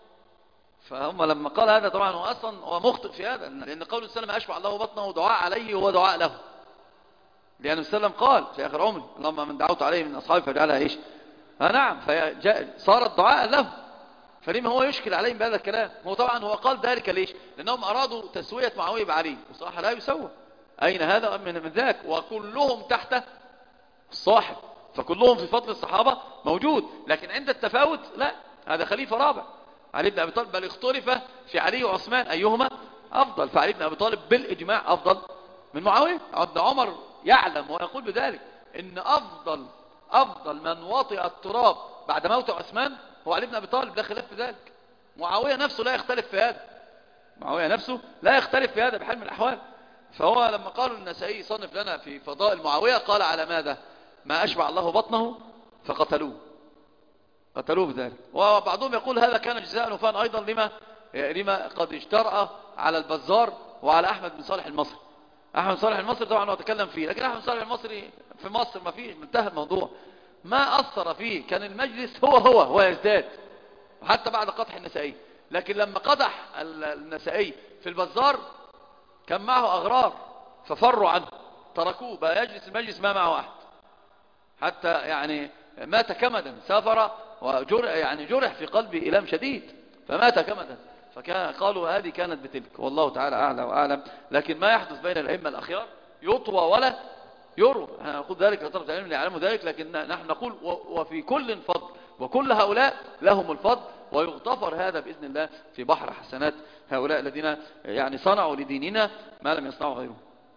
فهم لما قال هذا طبعا هو أصلا هو مخطئ في هذا، لأن قول السلام أشبع الله بطنه دعاء عليه وهو دعاء له، لأن السلام قال في آخر عمري اللهم من دعوت عليه من أصحابي فاجعلها إيش؟ ها نعم. فصارت دعاء له، فلما هو يشكل عليهم بهذا الكلام؟ هو طبعا هو قال ذلك ليش؟ لأنهم أرادوا تسوية معاوية بعلي، وصراحة لا يسوى. أين هذا من من ذاك؟ وكلهم تحت الصاحب، فكلهم في فضل الصحابة موجود، لكن عند التفاوت لا، هذا خليفة رابع علي بن أبي طالب، بل اختلف في علي وعثمان أيهما أفضل، فعلي بن أبي طالب بالإجماع أفضل من معاوية. ابن عمر يعلم ويقول بذلك إن أفضل أفضل من وطئ التراب بعد موت عثمان هو علي بن أبي طالب، لا خلاف في ذلك. معاوية نفسه لا يختلف في هذا، معاوية نفسه لا يختلف في هذا بحال من الأحوال. فهو لما قالوا النسائي صنف لنا في فضائل معاوية قال على ماذا؟ ما أشبع الله بطنه فقتلوه، قتلوه بذلك. وبعضهم يقول هذا كان جزاء وفان أيضا لما لما قد اجترأ على البزار وعلى أحمد بن صالح المصري. أحمد بن صالح المصري طبعا هو تكلم فيه، لكن أحمد بن صالح المصري في مصر ما فيه، انتهى الموضوع، ما أثر فيه، كان المجلس هو هو هو يزداد وحتى بعد قدح النسائي. لكن لما قدح النسائي في البزار كان معه أغرار ففروا عنه تركوه، بقى يجلس المجلس ما معه أحد، حتى يعني مات كمدا، سافر وجرح يعني جرح في قلبه إلام شديد فمات كمدا. فكان قالوا هذه كانت بتلك، والله تعالى أعلى وأعلم. لكن ما يحدث بين الأئمة الأخيار يطوى ولا يروى، نقول ذلك لطرف العلم اللي يعلموا ذلك، لكن نحن نقول وفي كل فضل، وكل هؤلاء لهم الفضل، ويغتفر هذا بإذن الله في بحر حسنات هؤلاء الذين يعني صنعوا لديننا ما لم يصنعوا غيره.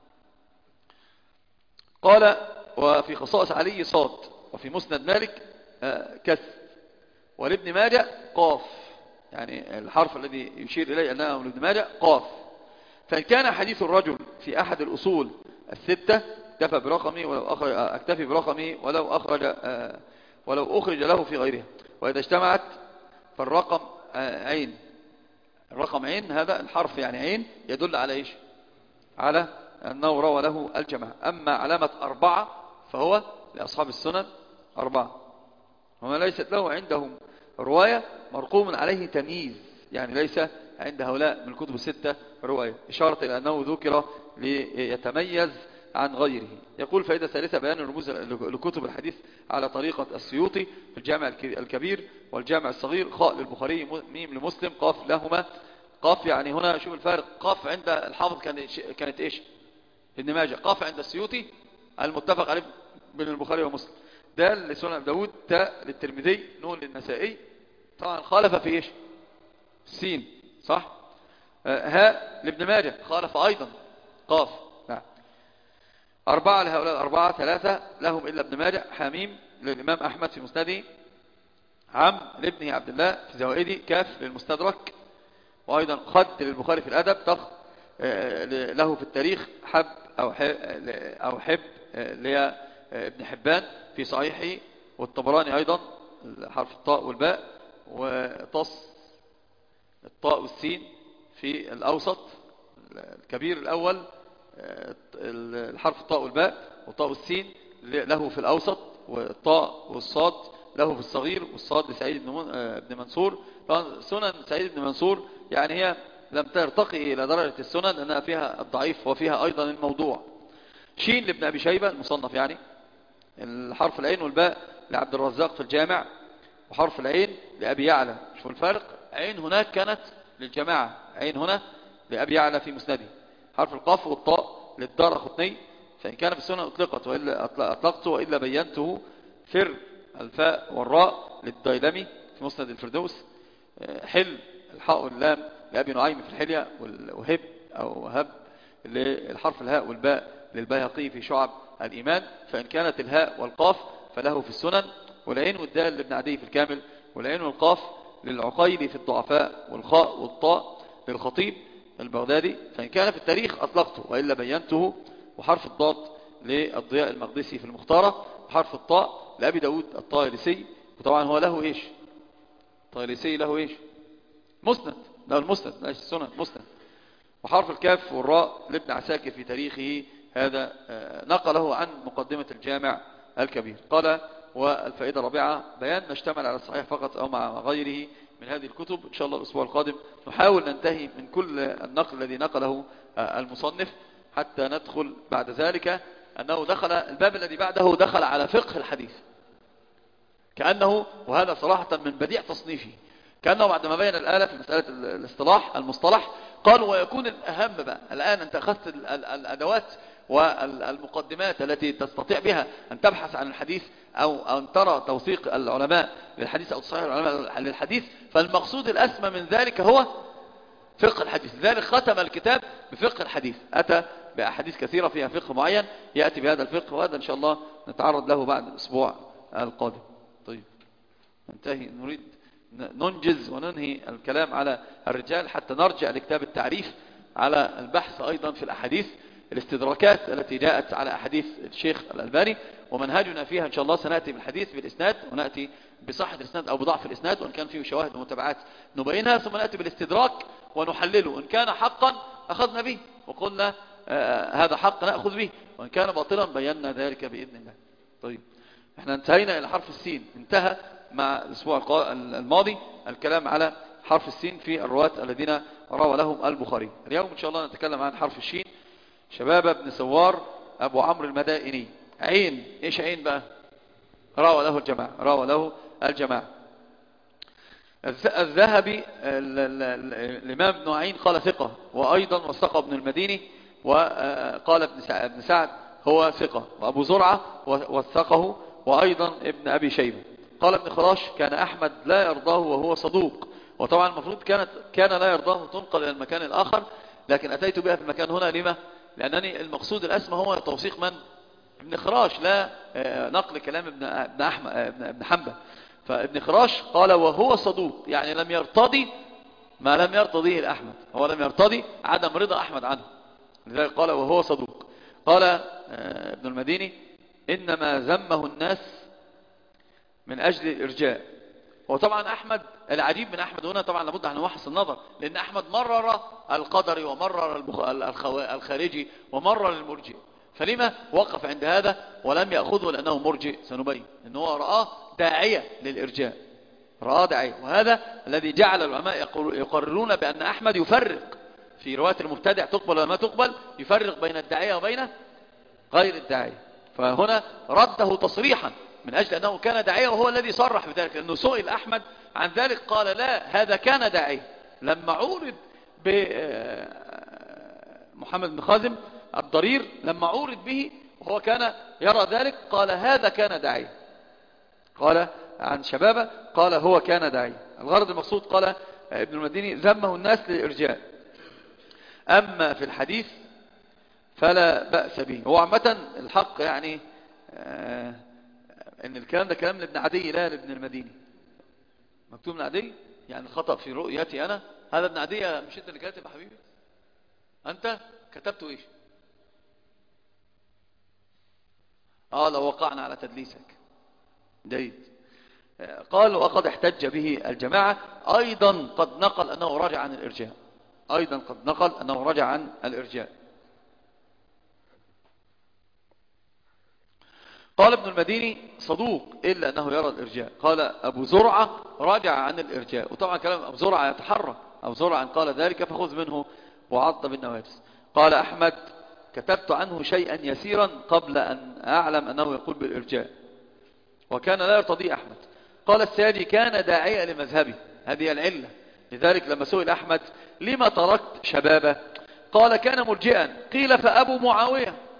قال وفي خصائص علي صاد. وفي مسند مالك كسر. ولابن ماجه قاف، يعني الحرف الذي يشير إليه أنه لابن ماجه قاف. فإن كان حديث الرجل في أحد الأصول الستة اكتفى برقمه ولو أخرج اكتفي برقمه ولو أخرج ولو أخرج له في غيرها. وإذا اجتمعت فالرقم عين، الرقم عين، هذا الحرف يعني عين يدل على إيش؟ على أنه روى له الجماعة. أما علامة أربعة فهو لأصحاب السنن أربعة، وما ليست له عندهم رواية مرقوم عليه تمييز، يعني ليس عند هؤلاء من الكتب الستة رواية، إشارة إلى أنه ذكر ليتميز عن غيره. يقول فائدة ثالثة بيان الرموز لكتب الحديث على طريقة السيوطي في الجامع الكبير والجامع الصغير. خاء للبخاري، ميم لمسلم، قاف لهما. قاف يعني هنا شوف الفارق، قاف عند الحافظ كانت إيش؟ ابن ماجه. قاف عند السيوطي المتفق عليه بين البخاري ومسلم. دال لسنن أبي داود، تاء للترمذي، نون للنسائي. طبعا خالف في إيش؟ سين صح. هاء لابن ماجه، خالف أيضا قاف. نعم. أربعة لهؤلاء الأربعة، ثلاثة لهم إلا ابن ماجه. حميم للإمام أحمد في مسنده، عم لابنه عبد الله في زوائدي، كاف للمستدرك. وأيضا خد للبخاري في الأدب، تخ له في التاريخ، حب أو حب, أو حب لابن حبان في صحيحه، والطبراني أيضا حرف الطاء والباء، وطص الطاء والسين في الأوسط الكبير الأول، الحرف الطاء والباء والطاء والسين له في الأوسط، والطاء والصاد له في الصغير، والصاد لسعيد بن منصور. سنن سعيد بن منصور يعني هي لم ترتقي إلى درجة السنن لأنها فيها الضعيف وفيها أيضا الموضوع. شين لابن أبي شيبة المصنف، يعني الحرف العين والباء لعبد الرزاق في الجامع، وحرف العين لأبي يعلى. شوفوا الفارق، عين هناك كانت للجماعة، عين هنا لأبي يعلى في مسنده. حرف القاف والطاء للدارقطني فإن كان في السنة أطلقت وإلا أطلقت وإلا بينته. فر الفاء والراء للديلمي في مسند الفردوس. حل الحاء واللام لأبي نعيم في الحلية. وهب أو هب للحرف الهاء والباء للبيهقي في شعب الإيمان. فإن كانت الهاء والقاف فله في السنن. والعين والدال لابن عدي في الكامل. والعين والقاف للعقيلي في الضعفاء. والخاء والطاء للخطيب البغدادي. فإن كان في التاريخ أطلقته وإلا بينته. وحرف الضاد للضياء المقدسي في المختارة. وحرف الطاء لأبي داود الطايلسي. وطبعا هو له إيش؟ الطايلسي له إيش؟ مسند. له المسند لا السنن مسند. وحرف الكاف والراء لابن عساكر في تاريخه. هذا نقله عن مقدمة الجامع الكبير. قال والفائدة الرابعة بيان ما اشتمل على الصحيح فقط أو مع غيره من هذه الكتب. إن شاء الله الأسبوع القادم نحاول ننتهي من كل النقل الذي نقله المصنف حتى ندخل بعد ذلك أنه دخل الباب الذي بعده دخل على فقه الحديث كأنه، وهذا صراحة من بديع تصنيفه، كأنه بعدما بين الآلة في مسألة الاصطلاح المصطلح قالوا ويكون الأهم بقى الآن أنت أخذت الأدوات والمقدمات التي تستطيع بها أن تبحث عن الحديث أو أن ترى توثيق العلماء للحديث أو تصحيح العلماء للحديث. فالمقصود الأسمى من ذلك هو فقه الحديث. لذلك ختم الكتاب بفقه الحديث. أتى بأحاديث كثيرة فيها فقه معين يأتي بهذا الفقه، وهذا إن شاء الله نتعرض له بعد الأسبوع القادم. طيب ننتهي، نريد ننجز وننهي الكلام على الرجال حتى نرجع لكتاب التعريف على البحث أيضا في الأحاديث الاستدراكات التي جاءت على أحاديث الشيخ الألباني. ومنهجنا فيها إن شاء الله سنأتي بالحديث بالإسناد ونأتي بصحة الإسناد أو بضعف الإسناد، وإن كان فيه شواهد ومتابعات نبينها، ثم نأتي بالاستدراك ونحلله. إن كان حقا أخذنا به وقلنا آه هذا حق نأخذ به، وإن كان باطلا بينا ذلك بإذن الله. طيب احنا انتهينا إلى حرف السين. انتهى مع الأسبوع الماضي الكلام على حرف السين في الرواة الذين روى لهم البخاري. اليوم إن شاء الله نتكلم عن حرف الشين. شباب بن سوار أبو عمرو المدائني. عين، إيش عين بقى؟ روى له الجماعة، روى له الجماعة. الذهبي الإمام ابن عين قال ثقة، وأيضا وثق ابن المديني وقال ابن سعد هو ثقة، وأبو زرعة وثقه، وأيضا ابن أبي شيبة. قال ابن خراش كان أحمد لا يرضاه وهو صدوق. وطبعا المفروض كانت كان لا يرضاه تنقل إلى المكان الآخر، لكن أتيت بها في المكان هنا. لما؟ لأنني المقصود الأسمى هو توثيق من؟ ابن خراش، لا نقل كلام ابن ابن أحمد ابن حنبل. فابن خراش قال وهو صدوق، يعني لم يرتضي ما لم يرتضيه الأحمد، هو لم يرتضي عدم رضا أحمد عنه، لذلك قال وهو صدوق. قال ابن المديني إنما ذمه الناس من أجل الإرجاء. وطبعا أحمد العجيب من أحمد هنا طبعا لابد أن نوحص النظر، لأن أحمد مرر القدري ومرر الخارجي ومرر المرجئ، فلما وقف عند هذا ولم يأخذه لأنه مرجئ؟ سنبين أنه رآه داعية للإرجاء، رآه داعية. وهذا الذي جعل العلماء يقررون بأن أحمد يفرق في رواية المبتدع تقبل ولا ما تقبل، يفرق بين الداعية وبين غير الداعية. فهنا رده تصريحا من أجل أنه كان داعية، وهو الذي صرح بذلك، لأنه سئل أحمد عن ذلك قال لا هذا كان داعية. لما عورض بمحمد بن خازم الضرير، لما عورض به وهو كان يرى ذلك قال هذا كان داعية. قال عن شبابه قال هو كان داعية. الغرض المقصود قال ابن المديني ذمه الناس للإرجاء. أما في الحديث فلا بأس به. هو عامة الحق يعني آه ان الكلام ده كلام لابن عدي لا لابن المديني. مكتوب ابن عدي يعني الخطأ في رؤيتي أنا. هذا ابن عدي مش انت اللي كاتب يا حبيبي؟ أنت كتبته إيش؟ آه لو وقعنا على تدليسك. جيد. قال وقد احتج به الجماعة. أيضا قد نقل أنه رجع عن الإرجاء. أيضا قد نقل أنه رجع عن الإرجاء. قال ابن المديني صدوق إلا أنه يرى الإرجاء. قال أبو زرعة رجع عن الإرجاء. وطبعا كلام أبو زرعة يتحرك. أبو زرعة قال ذلك فخذ منه وعض بالنواجس. قال أحمد كتبت عنه شيئا يسيرا قبل أن أعلم أنه يقول بالإرجاء، وكان لا يرتضي أحمد. قال السادي كان داعية لمذهبه، هذه العلة. لذلك لما سئل أحمد لما تركت شبابه قال كان مرجئا. قيل فأبو معاوية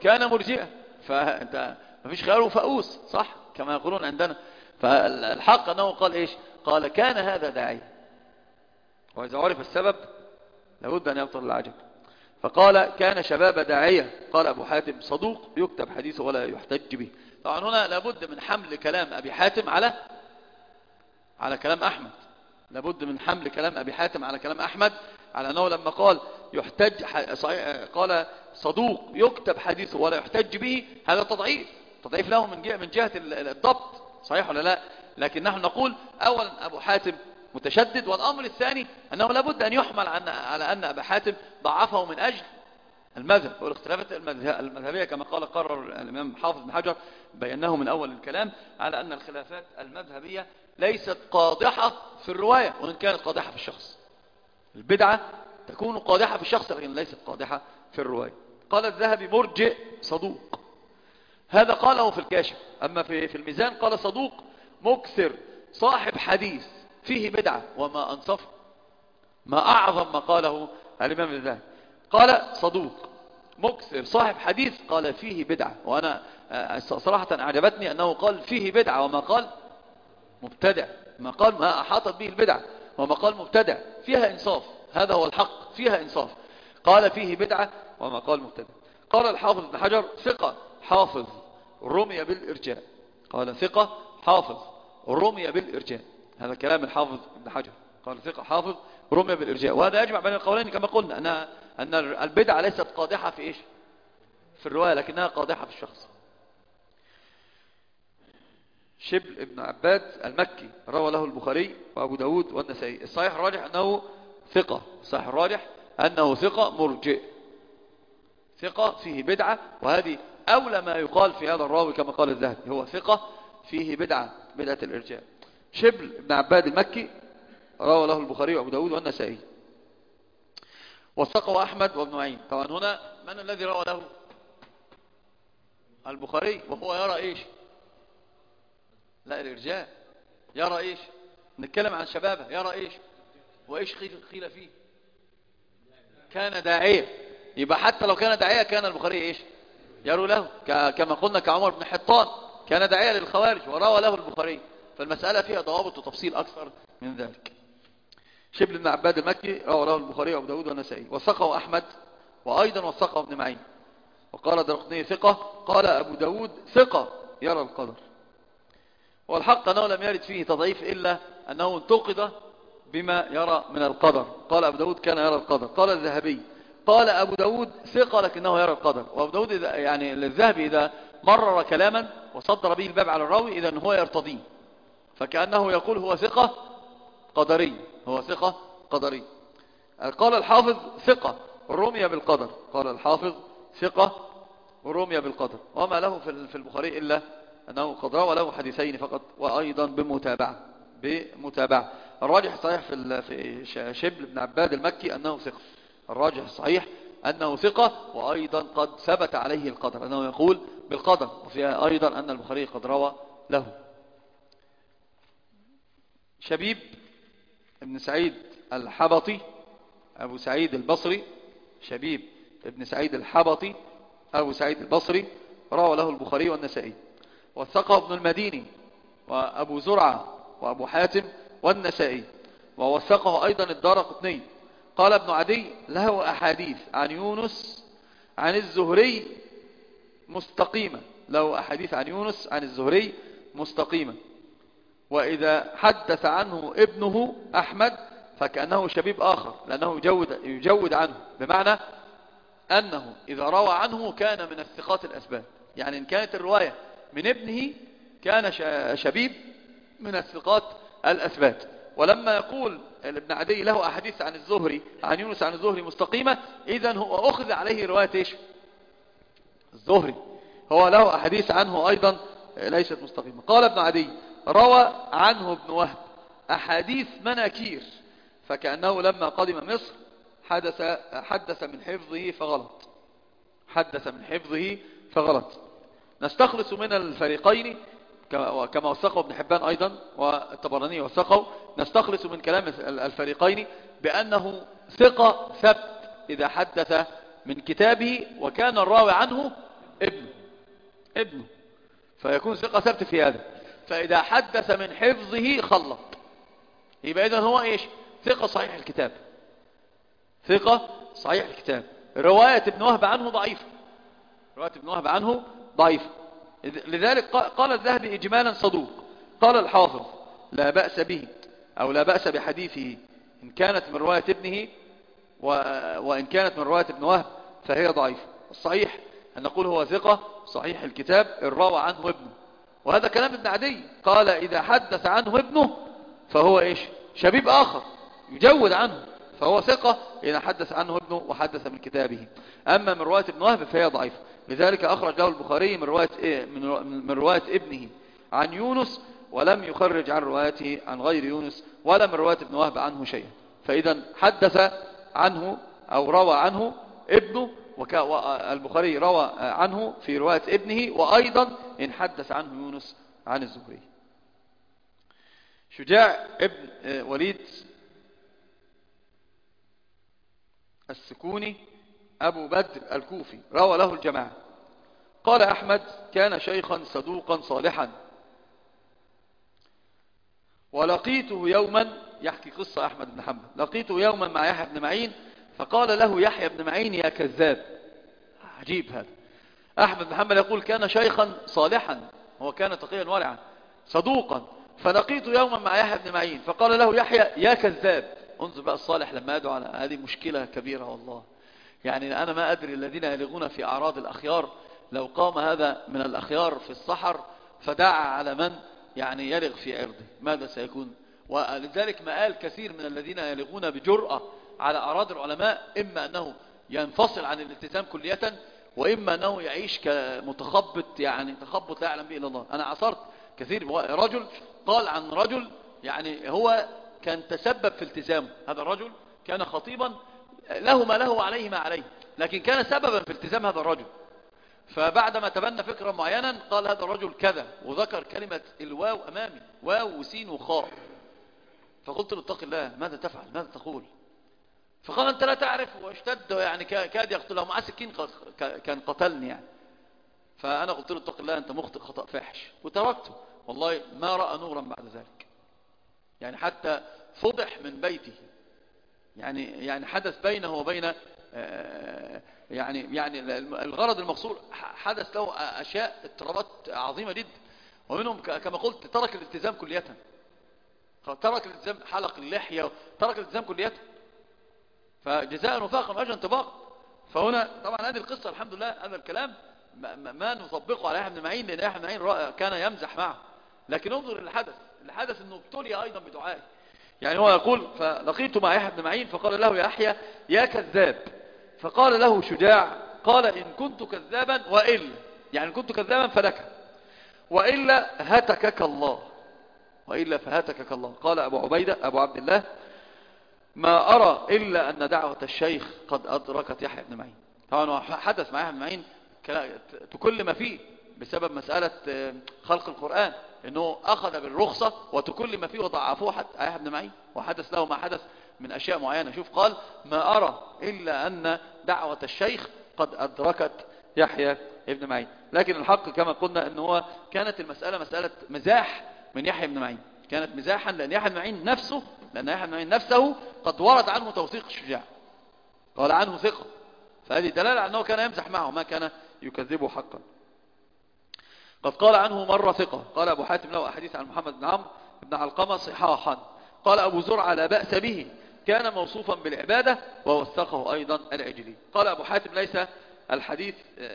كان مرجئا، فأنت مفيش خيار فؤوس، صح كما يقولون عندنا. فالحق أنه قال إيش؟ قال كان هذا داعيا، وإذا عرف السبب لابد أن يبطل العجب. فقال كان شباب داعية. قال أبو حاتم صدوق يكتب حديثه ولا يحتج به. طبعا هنا لابد من حمل كلام أبي حاتم على على كلام أحمد، لابد من حمل كلام أبي حاتم على كلام أحمد، على أنه لما قال يحتج قال صدوق يكتب حديثه ولا يحتج به، هذا تضعيف تضعيف له من جهة من جهة الضبط، صحيح ولا لا؟ لكن نحن نقول أولا أبو حاتم متشدد، والأمر الثاني أنه لابد أن يحمل على أن أبا حاتم ضعفه من أجل المذهب والاختلافات المذهبية، كما قال قرر الإمام حافظ بن حجر بيناه من أول الكلام على أن الخلافات المذهبية ليست قادحة في الرواية وإن كانت قادحة في الشخص. البدعة تكون قادحة في الشخص لكن ليست قادحة في الرواية. قال الذهبي مرجئ صدوق، هذا قاله في الكاشف. أما في في الميزان قال صدوق مكثر صاحب حديث فيه بدعة وما أنصفه، ما أعظم ما قاله الإمام الذهبي. قال صدوق مكثر صاحب حديث قال فيه بدعة، وأنا صراحة أعجبتني أنه قال فيه بدعة وما قال مبتدع، ما قال ما أحاطت به البدعة وما قال مبتدع، فيها إنصاف، هذا هو الحق، فيها إنصاف. قال فيه بدعة وما قال مبتدع. قال الحافظ بن حجر ثقة حافظ رمي بالإرجاء، قال ثقة حافظ رمي بالإرجاء، هذا كلام الحافظ بن حجر، قال ثقة حافظ رمي بالإرجاء. وهذا يجمع بين القولين كما قلنا أن أن البدعة ليست قادحة في إيش؟ في الرواية، لكنها قادحة في الشخص. شبل ابن عباد المكي روى له البخاري وأبو داود والنسائي. الصحيح الراجح أنه ثقة، الصحيح الراجح أنه ثقة مرجئ، ثقة فيه بدعة، وهذه أولى ما يقال في هذا الراوي كما قال الذهبي، هو ثقة فيه بدعة، بدعة الإرجاء. شبل ابن عباد المكي روى له البخاري وأبو داود والنسائي. وثقه أحمد وابن معين. طبعا هنا من الذي روى له؟ البخاري، وهو يرى إيش؟ لا الإرجاء، يرى إيش؟ نتكلم عن شبابه، يرى إيش؟ وإيش قيل فيه؟ كان داعية، يبقى حتى لو كان داعية كان البخاري إيش؟ يروي له، كما قلنا كعمر بن حطان كان داعية للخوارج وروى له البخاري، فالمسألة فيها ضوابط وتفصيل أكثر من ذلك. شبل بن عباد المكي روى له البخاري وابو داود والنسائي. وثقه أحمد وأيضا وثقه ابن معين. وقال درقطني ثقة، قال أبو داود ثقة يرى القدر. والحق أنه لم يرد فيه تضعيف إلا أنه انتقد بما يرى من القدر. قال أبو داود كان يرى القدر. قال الذهبي قال أبو داود ثقة لكنه يرى القدر. وأبو داود إذا يعني الذهبي إذا مرر كلاما وصدر به الباب على الراوي إذن هو يرتضيه، فكأنه يقول هو ثقة قدري، هو ثقة قدري. قال الحافظ ثقة رمي بالقدر، قال الحافظ ثقة رمي بالقدر. وما له في البخاري إلا أنه قد روى له حديثين فقط، وأيضا بمتابعة بمتابعة. الراجح صحيح في شبل بن عباد المكي أنه ثقة، الراجح الصحيح أنه ثقة، وأيضا قد ثبت عليه القدر أنه يقول بالقدر، وفيها أيضا أن البخاري قد روى له. شبيب ابن سعيد الحبطي أبو سعيد البصري، شبيب ابن سعيد الحبطي أبو سعيد البصري روى له البخاري والنسائي. وثقه ابن المديني وأبو زرعة وأبو حاتم والنسائي. ووثقه أيضا الدارقطني. قال ابن عدي له أحاديث عن يونس عن الزهري مستقيمة، له أحاديث عن يونس عن الزهري مستقيمة. وإذا حدث عنه ابنه أحمد فكأنه شبيب آخر، لأنه يجود, يجود عنه، بمعنى أنه إذا روى عنه كان من الثقات الأسباب، يعني إن كانت الرواية من ابنه كان شبيب من الثقات الأثبات. ولما يقول ابن عدي له أحاديث عن الزهري عن يونس عن الزهري مستقيمة، إذن هو أخذ عليه رواية إيش؟ الزهري، هو له أحاديث عنه أيضا ليست مستقيمة. قال ابن عدي روى عنه ابن وهب أحاديث مناكير، فكأنه لما قدم مصر حدث, حدث من حفظه فغلط حدث من حفظه فغلط. نستخلص من الفريقين كما وثقه ابن حبان أيضا والطبراني وثقه، نستخلص من كلام الفريقين بأنه ثقة ثبت إذا حدث من كتابه وكان الراوي عنه ابنه، فيكون ثقة ثبت في هذا. فإذا حدث من حفظه خلط، يبقى إذن هو إيش؟ ثقة صحيح الكتاب، ثقة صحيح الكتاب. رواية ابن وهب عنه ضعيفة، رواية ابن وهب عنه ضعيفة. لذلك قال الذهبي إجمالا صدوق. قال الحافظ لا بأس به أو لا بأس بحديثه إن كانت من رواية ابنه، وإن كانت من رواية ابن وهب فهي ضعيفة. الصحيح أن نقول هو ثقة صحيح الكتاب إن روى عنه ابنه، وهذا كلام ابن عدي. قال إذا حدث عنه ابنه فهو إيش؟ شبيب آخر يجود عنه، فهو ثقة إذا حدث عنه ابنه وحدث من كتابه. أما من رواية ابن وهب فهي ضعيفة. لذلك أخرج له البخاري من رواية, إيه؟ من رواية ابنه عن يونس، ولم يخرج عن روايته عن غير يونس ولا من رواية ابن وهب عنه شيئا. فإذا حدث عنه أو روى عنه ابنه، والبخاري روى عنه في رواية ابنه، وأيضا إن حدث عنه يونس عن الزهري. شجاع ابن وليد السكوني أبو بدر الكوفي روى له الجماعة. قال أحمد كان شيخا صدوقا صالحا، ولقيته يوما، يحكي قصة أحمد بن حنبل، لقيته يوما مع يحيى بن معين فقال له يحيى بن معين يا كذاب. عجيب هذا. أحمد بن حنبل يقول كان شيخا صالحا، هو كان تقيا ورعا صدوقا، فلقيته يوما مع يحيى بن معين فقال له يحيى يا كذاب. انظر بقى الصالح لما يدعو على هذه مشكلة كبيرة والله. يعني أنا ما أدري الذين يلغون في أعراض الأخيار، لو قام هذا من الأخيار في الصحر فدعا على من يعني يلغ في عرضه ماذا سيكون؟ ولذلك ما قال كثير من الذين يلغون بجرأة على أعراض العلماء، إما أنه ينفصل عن الالتزام كلية، وإما أنه يعيش كمتخبط، يعني تخبط لا يعلم به إلا الله. أنا عصرت كثير رجل قال عن رجل يعني هو كان تسبب في التزامه. هذا الرجل كان خطيبا له ما له وعليه ما عليه، لكن كان سببا في التزام هذا الرجل. فبعدما تبنى فكرة معينا قال هذا الرجل كذا، وذكر كلمة الواو أمامي، واو وسين وخاء. فقلت له اتق الله، ماذا تفعل؟ ماذا تقول؟ فقال أنت لا تعرف، واشتد يعني كاد يقتله، مع سكين كان قتلني يعني. فأنا قلت له اتق الله، أنت مخطئ خطأ فاحش، وتركته. والله ما رأى نورا بعد ذلك، يعني حتى فضح من بيته. يعني يعني حدث بينه وبين يعني يعني الغرض المقصود، حدث له أشياء اضطرابات عظيمة جدا، ومنهم كما قلت ترك الالتزام كلية، ترك الالتزام، حلق اللحية، ترك الالتزام كلية، فجزاء وفاقا وأجرا طباقا. فهنا طبعا هذه القصة الحمد لله هذا الكلام ما نطبقه على يحيى بن معين، لأن يحيى بن معين كان يمزح معه. لكن انظر الحدث، الحدث انه ابتلي ايضا بدعائه. يعني هو يقول فلقيت مع يحيى بن معين فقال له يحيى يا كذاب. فقال له شجاع قال إن كنت كذابا وإلا، يعني إن كنت كذابا فلك، وإلا هتكك الله، وإلا فهتكك الله. قال أبو عبيدة أبو عبد الله ما أرى إلا أن دعوة الشيخ قد أدركت يحيى بن معين. طبعا حدث مع يحيى بن معين تكل ما فيه بسبب مسألة خلق القرآن، انه اخذ بالرخصة وتكل ما فيه وضعفوه حتى يحيى بن معين، وحدث له ما حدث من اشياء معينة. شوف قال ما ارى الا ان دعوة الشيخ قد ادركت يحيى بن معين. لكن الحق كما قلنا ان هو كانت المسألة مسألة مزاح من يحيى بن معين، كانت مزاحا، لان يحيى بن معين نفسه لان يحيى بن معين نفسه قد ورد عنه توثيق الشجاع، قال عنه ثقة، فهذه دلالة على انه كان يمزح معه ما كان يكذبه حقا. قد قال عنه مرة ثقة. قال أبو حاتم له أحاديث عن محمد بن عمرو بن علقمة صحاحا. قال أبو زرعة لا بأس به، كان موصوفا بالعبادة، ووثقه أيضا العجلي. قال أبو حاتم ليس الحديث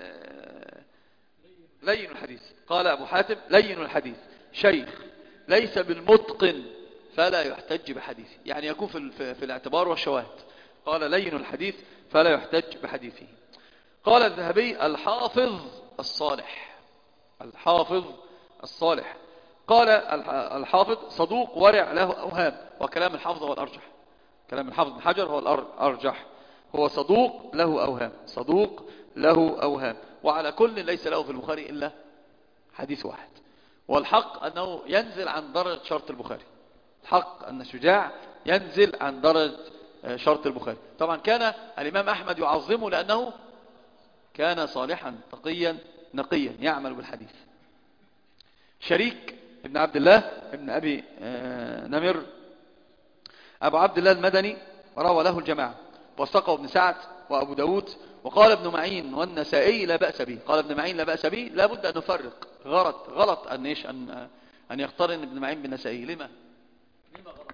لين الحديث، قال أبو حاتم لين الحديث شيخ ليس بالمتقن فلا يحتج بحديثه، يعني يكون في, في الاعتبار والشواهد. قال لين الحديث فلا يحتج بحديثه. قال الذهبي الحافظ الصالح، الحافظ الصالح. قال الحافظ صدوق ورع له أوهام، وكلام الحافظ هو الأرجح، كلام الحافظ بن حجر هو الأرجح، هو صدوق له أوهام، صدوق له أوهام. وعلى كل ليس له في البخاري إلا حديث واحد، والحق أنه ينزل عن درجة شرط البخاري، الحق أن شجاع ينزل عن درجة شرط البخاري. طبعا كان الإمام أحمد يعظمه لأنه كان صالحا تقيا نقيا يعمل بالحديث. شريك ابن عبد الله ابن أبي نمر أبو عبد الله المدني روى له الجماعة، وثقه ابن سعد وأبو داود، وقال ابن معين والنسائي لا بأس به. قال ابن معين لا بأس به، لا بد أن نفرق. غلط غلط أن إيش أن أن يقترن ابن معين بالنسائي. لما لما غلط؟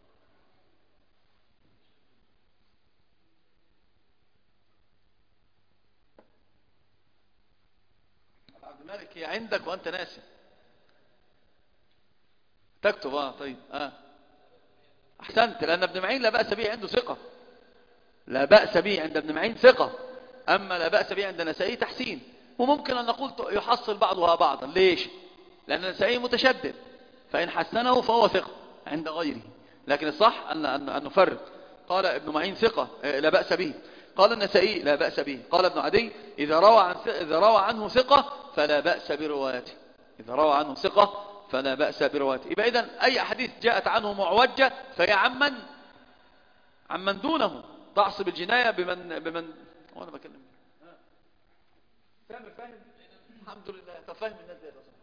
عبد الملك هي عندك وأنت ناسي تكتب. اه طيب اه احسنت، لان ابن معين لا بأس به عنده ثقة، لا بأس به عند ابن معين ثقة، اما لا بأس به عند النسائي تحسين. وممكن ان نقول يحصل بعضها بعضا. ليش؟ لان النسائي متشدد، فان حسنه فهو ثقة عند غيره، لكن الصح ان ان نفرق. قال ابن معين ثقة لا بأس به، قال النسائي لا بأس به، قال ابن عدي اذا روى عن اذا روى عنه ثقة فلا بأس بروايته، اذا روى عنه ثقة فلا بأس بروايته. يبقى إذن أي حديث جاءت عنه معوجة فهي عمن عمن دونه، تعصب الجناية بمن بمن وانا بكلم فاهم فاهم الحمد لله. طب فاهم الناس زي الرسول.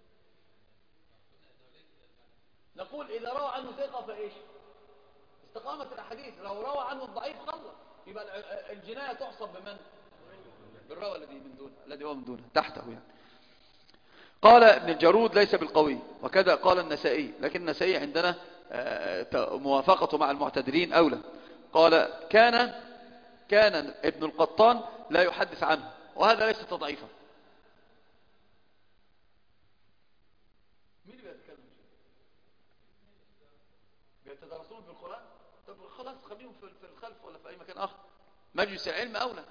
نقول إذا روى عنه ثقة فإيش؟ استقامة الأحاديث. لو روى عنه الضعيف خلص، يبقى الجناية تعصب بمن؟ بالراوي الذي من دونه، الذي هو من دونه تحته يعني. قال ابن الجارود ليس بالقوي، وكذا قال النسائي، لكن النسائي عندنا موافقته مع المعتدلين أولى. قال كان كان ابن القطان لا يحدث عنه، وهذا ليس تضعيفا. مين اللي بيتكلم؟ بيتدرسون في القرآن؟ طب خلاص خليهم في الخلف ولا في أي مكان آخر، مجلس العلم أولى.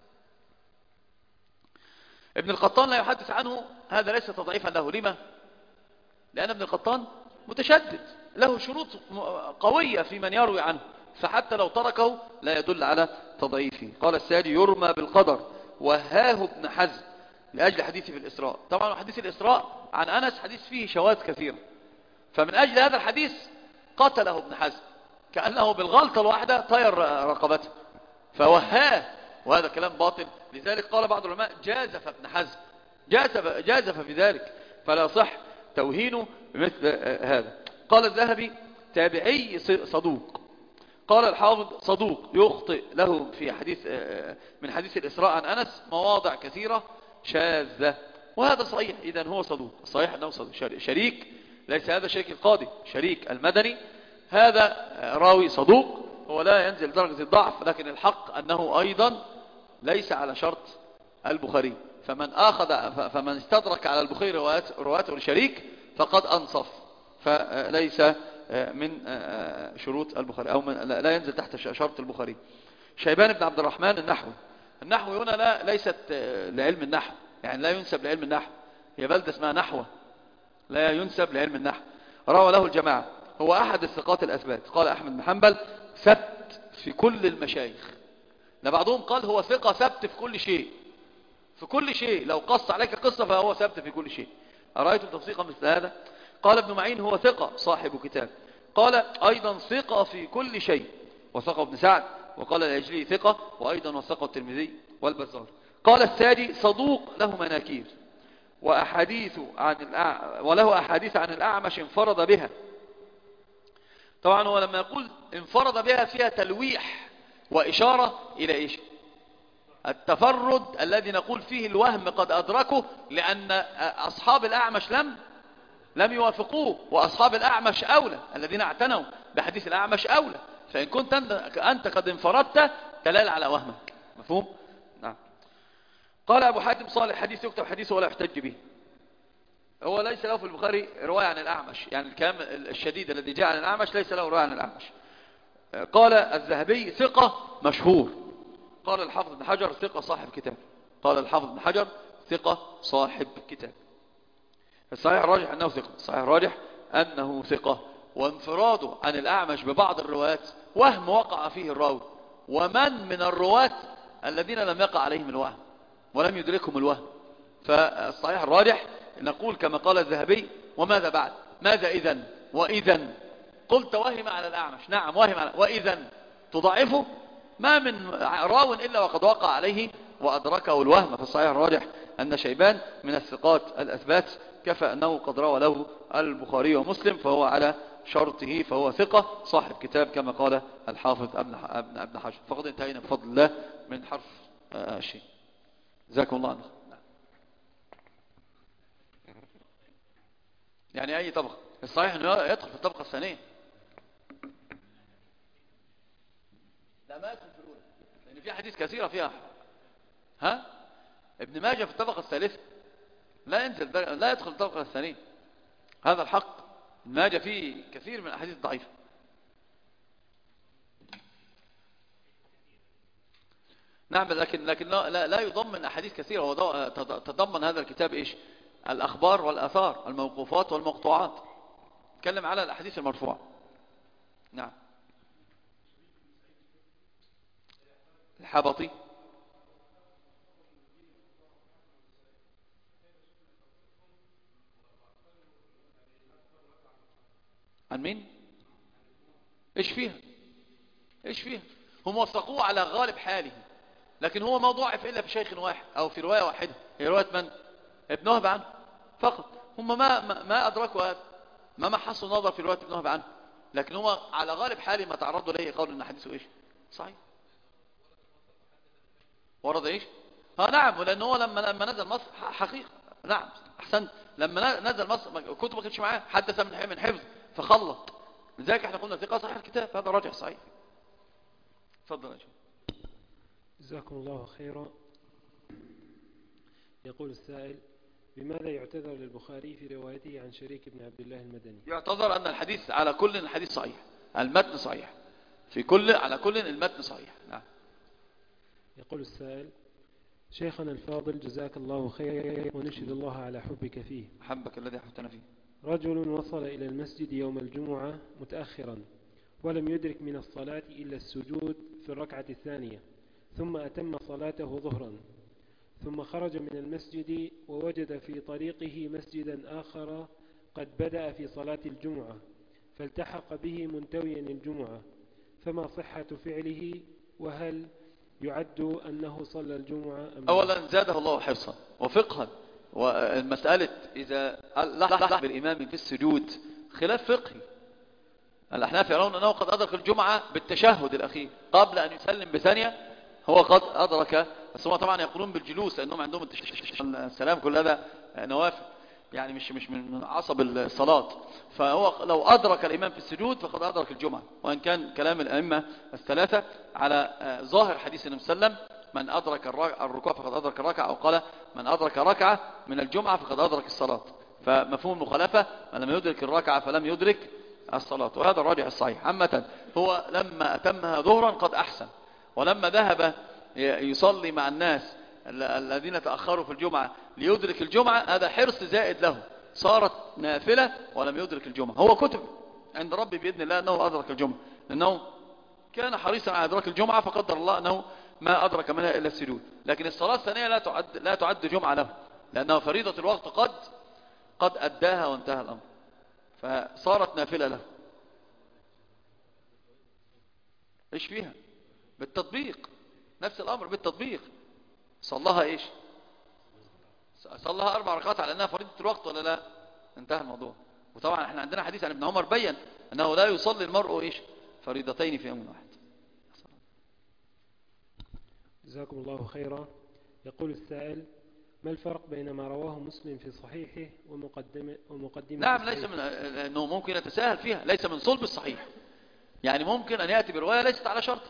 ابن القطان لا يحدث عنه، هذا ليس تضعيفا له. لما؟ لأن ابن القطان متشدد، له شروط قوية في من يروي عنه، فحتى لو تركه لا يدل على تضعيفه. قال السادي يرمى بالقدر، وهاه ابن حزم لأجل حديثه في الإسراء. طبعا حديث الإسراء عن أنس حديث فيه شواذ كثيرة، فمن أجل هذا الحديث قتله ابن حزم، كأنه بالغلطة الواحدة طير رقبته فوهاه، وهذا كلام باطل. لذلك قال بعض العلماء جازف ابن حزم، جازف, جازف في ذلك، فلا صح توهينه بمثل هذا. قال الذهبي تابعي صدوق. قال الحافظ صدوق يخطئ له في حديث من حديث الإسراء عن أنس مواضع كثيرة شاذة، وهذا صحيح. إذن هو صدوق، صحيح أنه صدوق. شريك ليس هذا شريك القاضي، شريك المدني هذا راوي صدوق، هو لا ينزل درجة الضعف، لكن الحق أنه أيضا ليس على شرط البخاري. فمن أخذ فمن استدرك على البخاري رواته لشريك فقد أنصف، فليس من شروط البخاري، أو من لا ينزل تحت شرط البخاري. شيبان بن عبد الرحمن النحوي. النحو هنا لا ليست لعلم النحو، يعني لا ينسب لعلم النحو، هي بلدة اسمها نحوة، لا ينسب لعلم النحو. روى له الجماعة، هو أحد الثقات الأثبات. قال أحمد بن حنبل ثبت في كل المشايخ. لبعضهم قال هو ثقة ثبت في كل شيء، في كل شيء، لو قص عليك قصة فهو ثبت في كل شيء. أرأيتم توثيقا مثل هذا؟ قال ابن معين هو ثقة صاحب كتاب. قال أيضا ثقة في كل شيء، وثقه ابن سعد، وقال العجلي ثقة، وأيضا وثقه الترمذي والبزار. قال السادي صدوق له مناكير، وأحاديث عن الأع... وله أحاديث عن الأعمش انفرد بها. طبعا هو لما يقول انفرد بها فيها تلويح وإشارة إلى إيش؟ التفرد الذي نقول فيه الوهم قد أدركه، لأن أصحاب الأعمش لم لم يوافقوه، وأصحاب الأعمش أولى، الذين اعتنوا بحديث الأعمش أولى. فإن كنت أنت قد انفردت دلالة على وهمك. مفهوم؟ نعم. قال أبو حاتم صالح حديث يكتب حديثه ولا يحتج به. هو ليس له في البخاري رواية عن الأعمش، يعني الكلام الشديد الذي جاء عن الأعمش ليس له رواية عن الأعمش. قال الذهبي ثقة مشهور. قال الحافظ بن حجر ثقة صاحب كتاب. قال الحافظ بن حجر ثقة صاحب كتاب. الصحيح الراجح أنه ثقة، الصحيح الراجح أنه ثقة. وانفراده عن الأعمش ببعض الروايات وهم وقع فيه الراوي، ومن من الرواة الذين لم يقع عليهم الوهم ولم يدركهم الوهم. فالصحيح الراجح نقول كما قال الذهبي وماذا بعد؟ ماذا إذن؟ وإذن قلت وهم على الأعمش، نعم وهم على، وإذن تضعفه؟ ما من راو إلا وقد وقع عليه وأدركه الوهم. فالصحيح الراجح أن شيبان من الثقات الأثبات، كفى أنه قد روى له البخاري ومسلم، فهو على شرطه، فهو ثقة صاحب كتاب كما قال الحافظ ابن ابن حجر. فقد انتهينا بفضل الله من حرف آه شيء. جزاكم الله عنه. يعني أي طبقة؟ الصحيح أنه يدخل في الطبقة الثانية. لا، ما يدخل في الأولى، لأن في حديث كثيرة فيها. ها؟ ابن ماجه في الطبقة الثالثة، لا ينزل، لا يدخل الطبقة الثانية. هذا الحق. ابن ماجه فيه كثير من الأحاديث الضعيفة. نعم، لكن لكن لا, لا يضمن أحاديث كثيرة. هو تضمن هذا الكتاب إيش؟ الأخبار والآثار، الموقوفات والمقطوعات. تكلم على الأحاديث المرفوعة. نعم. الحبطي عن مين؟ ايش فيها؟ ايش فيها؟ هم وثقوه على غالب حاله، لكن هو ما ضعف الا في شيخ واحد او في روايه واحده. هي روايه من؟ ابن وهب عنه فقط. هم ما ما, ما ادركوا هذا، ما محصوا نظر في روايه ابن وهب عنه، لكن هو على غالب حاله ما تعرضوا اليه قالوا ان حديثه ايش؟ صحيح. ورد ايش؟ ها نعم، لان هو لما لما نزل مصر حقيقه. نعم احسنت. لما نزل مصر كتب ما كانتش معاه، حدث من من حفظ فخلط. لذلك احنا قلنا ثقه صحيح الكتاب، هذا راجع صحيح. تفضل يا شيخ. جزاكم الله خيرا. يقول السائل: بماذا يعتذر للبخاري في روايته عن شريك بن عبد الله المدني؟ يعتذر أن الحديث على كل الحديث صحيح، المتن صحيح، في كل على كل المتن صحيح. نعم. يقول السائل: شيخنا الفاضل جزاك الله خيرا ونشهد الله على حبك فيه. حبك الذي حبتنا فيه. رجل وصل إلى المسجد يوم الجمعة متأخرا ولم يدرك من الصلاة إلا السجود في الركعة الثانية، ثم أتم صلاته ظهرا، ثم خرج من المسجد ووجد في طريقه مسجدا آخر قد بدأ في صلاة الجمعة، فالتحق به منتويا الجمعة، فما صحة فعله؟ وهل يعد أنه صلى الجمعة أم؟ أولا زاده الله حرصا وفقها، والمسألة إذا لحق بالإمام في السجود خلاف فقهي. الأحناف يرون أنه قد أدرك الجمعة بالتشهد الأخير قبل أن يسلم بثانية، هو قد أدرك. بس هم طبعا يقولون بالجلوس لأنهم عندهم السلام كل هذا نوافل، يعني مش مش من عصب الصلاة. فهو لو أدرك الإمام في السجود فقد أدرك الجمعة، وإن كان كلام الأئمة الثلاثة على ظاهر حديث النبي صلى الله عليه وسلم: من أدرك الركوع فقد أدرك الركعة، أو قال: من أدرك ركعة من الجمعة فقد أدرك الصلاة. فمفهوم المخالفة: من لم يدرك الركعة فلم يدرك الصلاة، وهذا الراجح الصحيح. عامة هو لما أتمها ظهرا قد أحسن، ولما ذهب يصلي مع الناس الذين تأخروا في الجمعة ليدرك الجمعة، هذا حرص زائد له، صارت نافلة ولم يدرك الجمعة. هو كتب عند ربي بإذن الله أنه أدرك الجمعة، لأنه كان حريصا على إدراك الجمعة، فقدر الله أنه ما أدرك منها إلا السجود. لكن الصلاة الثانية لا تعد, لا تعد جمعة له، لأنه فريضة الوقت قد قد أداها وانتهى الأمر، فصارت نافلة له. إيش فيها؟ بالتطبيق، نفس الأمر بالتطبيق. صلىها إيش؟ صلىها أربع ركعات على أنها فريضة الوقت ولا لا؟ انتهى الموضوع. وطبعا احنا عندنا حديث عن ابن عمر بيّن أنه لا يصلي المرء إيش؟ فريضتين في يوم واحد. جزاكم الله خيرا. يقول السائل: ما الفرق بين ما رواه مسلم في صحيحه ومقدمة ومقدمة نعم، ليس من أنه ممكن يتساهل فيها، ليس من صلب الصحيح، يعني ممكن أن يأتي برواية ليست على شرط.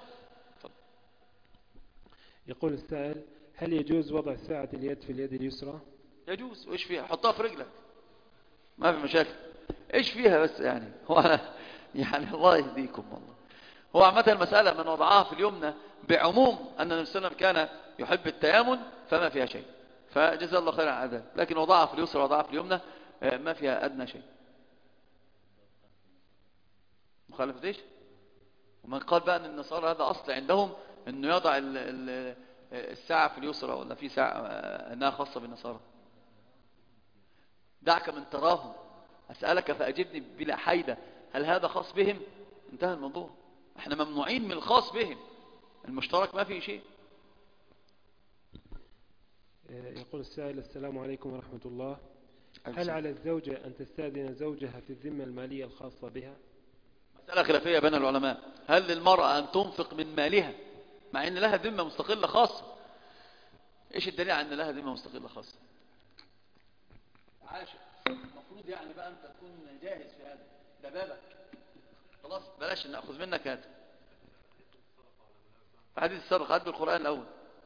يقول السائل: هل يجوز وضع ساعة اليد في اليد اليسرى؟ يجوز. وإيش فيها؟ حطها في رجلك، ما في مشاكل. إيش فيها بس يعني؟ هو أنا يعني الله يهديكم والله. هو عامة المسألة من وضعها في اليمنى بعموم أن النبي صلى الله عليه وسلم كان يحب التيامن فما فيها شيء، فجزا الله خيرا على ذلك. لكن وضعها في اليسرى وضعها في اليمنى ما فيها أدنى شيء. مخالفة إيش؟ ومن قال بقى أن النصارى هذا أصل عندهم أنه يضع ال ال الساعة في اليسرى، ولا في ساعة أنها خاصة بالنصارى. دعك من تراهم، أسألك فأجبني بلا حيدة، هل هذا خاص بهم؟ انتهى الموضوع. احنا ممنوعين من الخاص بهم، المشترك ما فيه شيء. يقول السائل: السلام عليكم ورحمة الله. هل على الزوجة أن تستأذن زوجها في الذمة المالية الخاصة بها؟ مسألة خلافية بين العلماء. هل للمرأة أن تنفق من مالها مع أن لها ذمة مستقلة خاصة؟ إيش الدليل على أن لها ذمة مستقلة خاصة؟ عاشق المفروض يعني بقى أنت تكون جاهز في هذا، ده بابك خلاص، بلاش نأخذ منك هذا. حديث السابق قد بالقرآن الأول،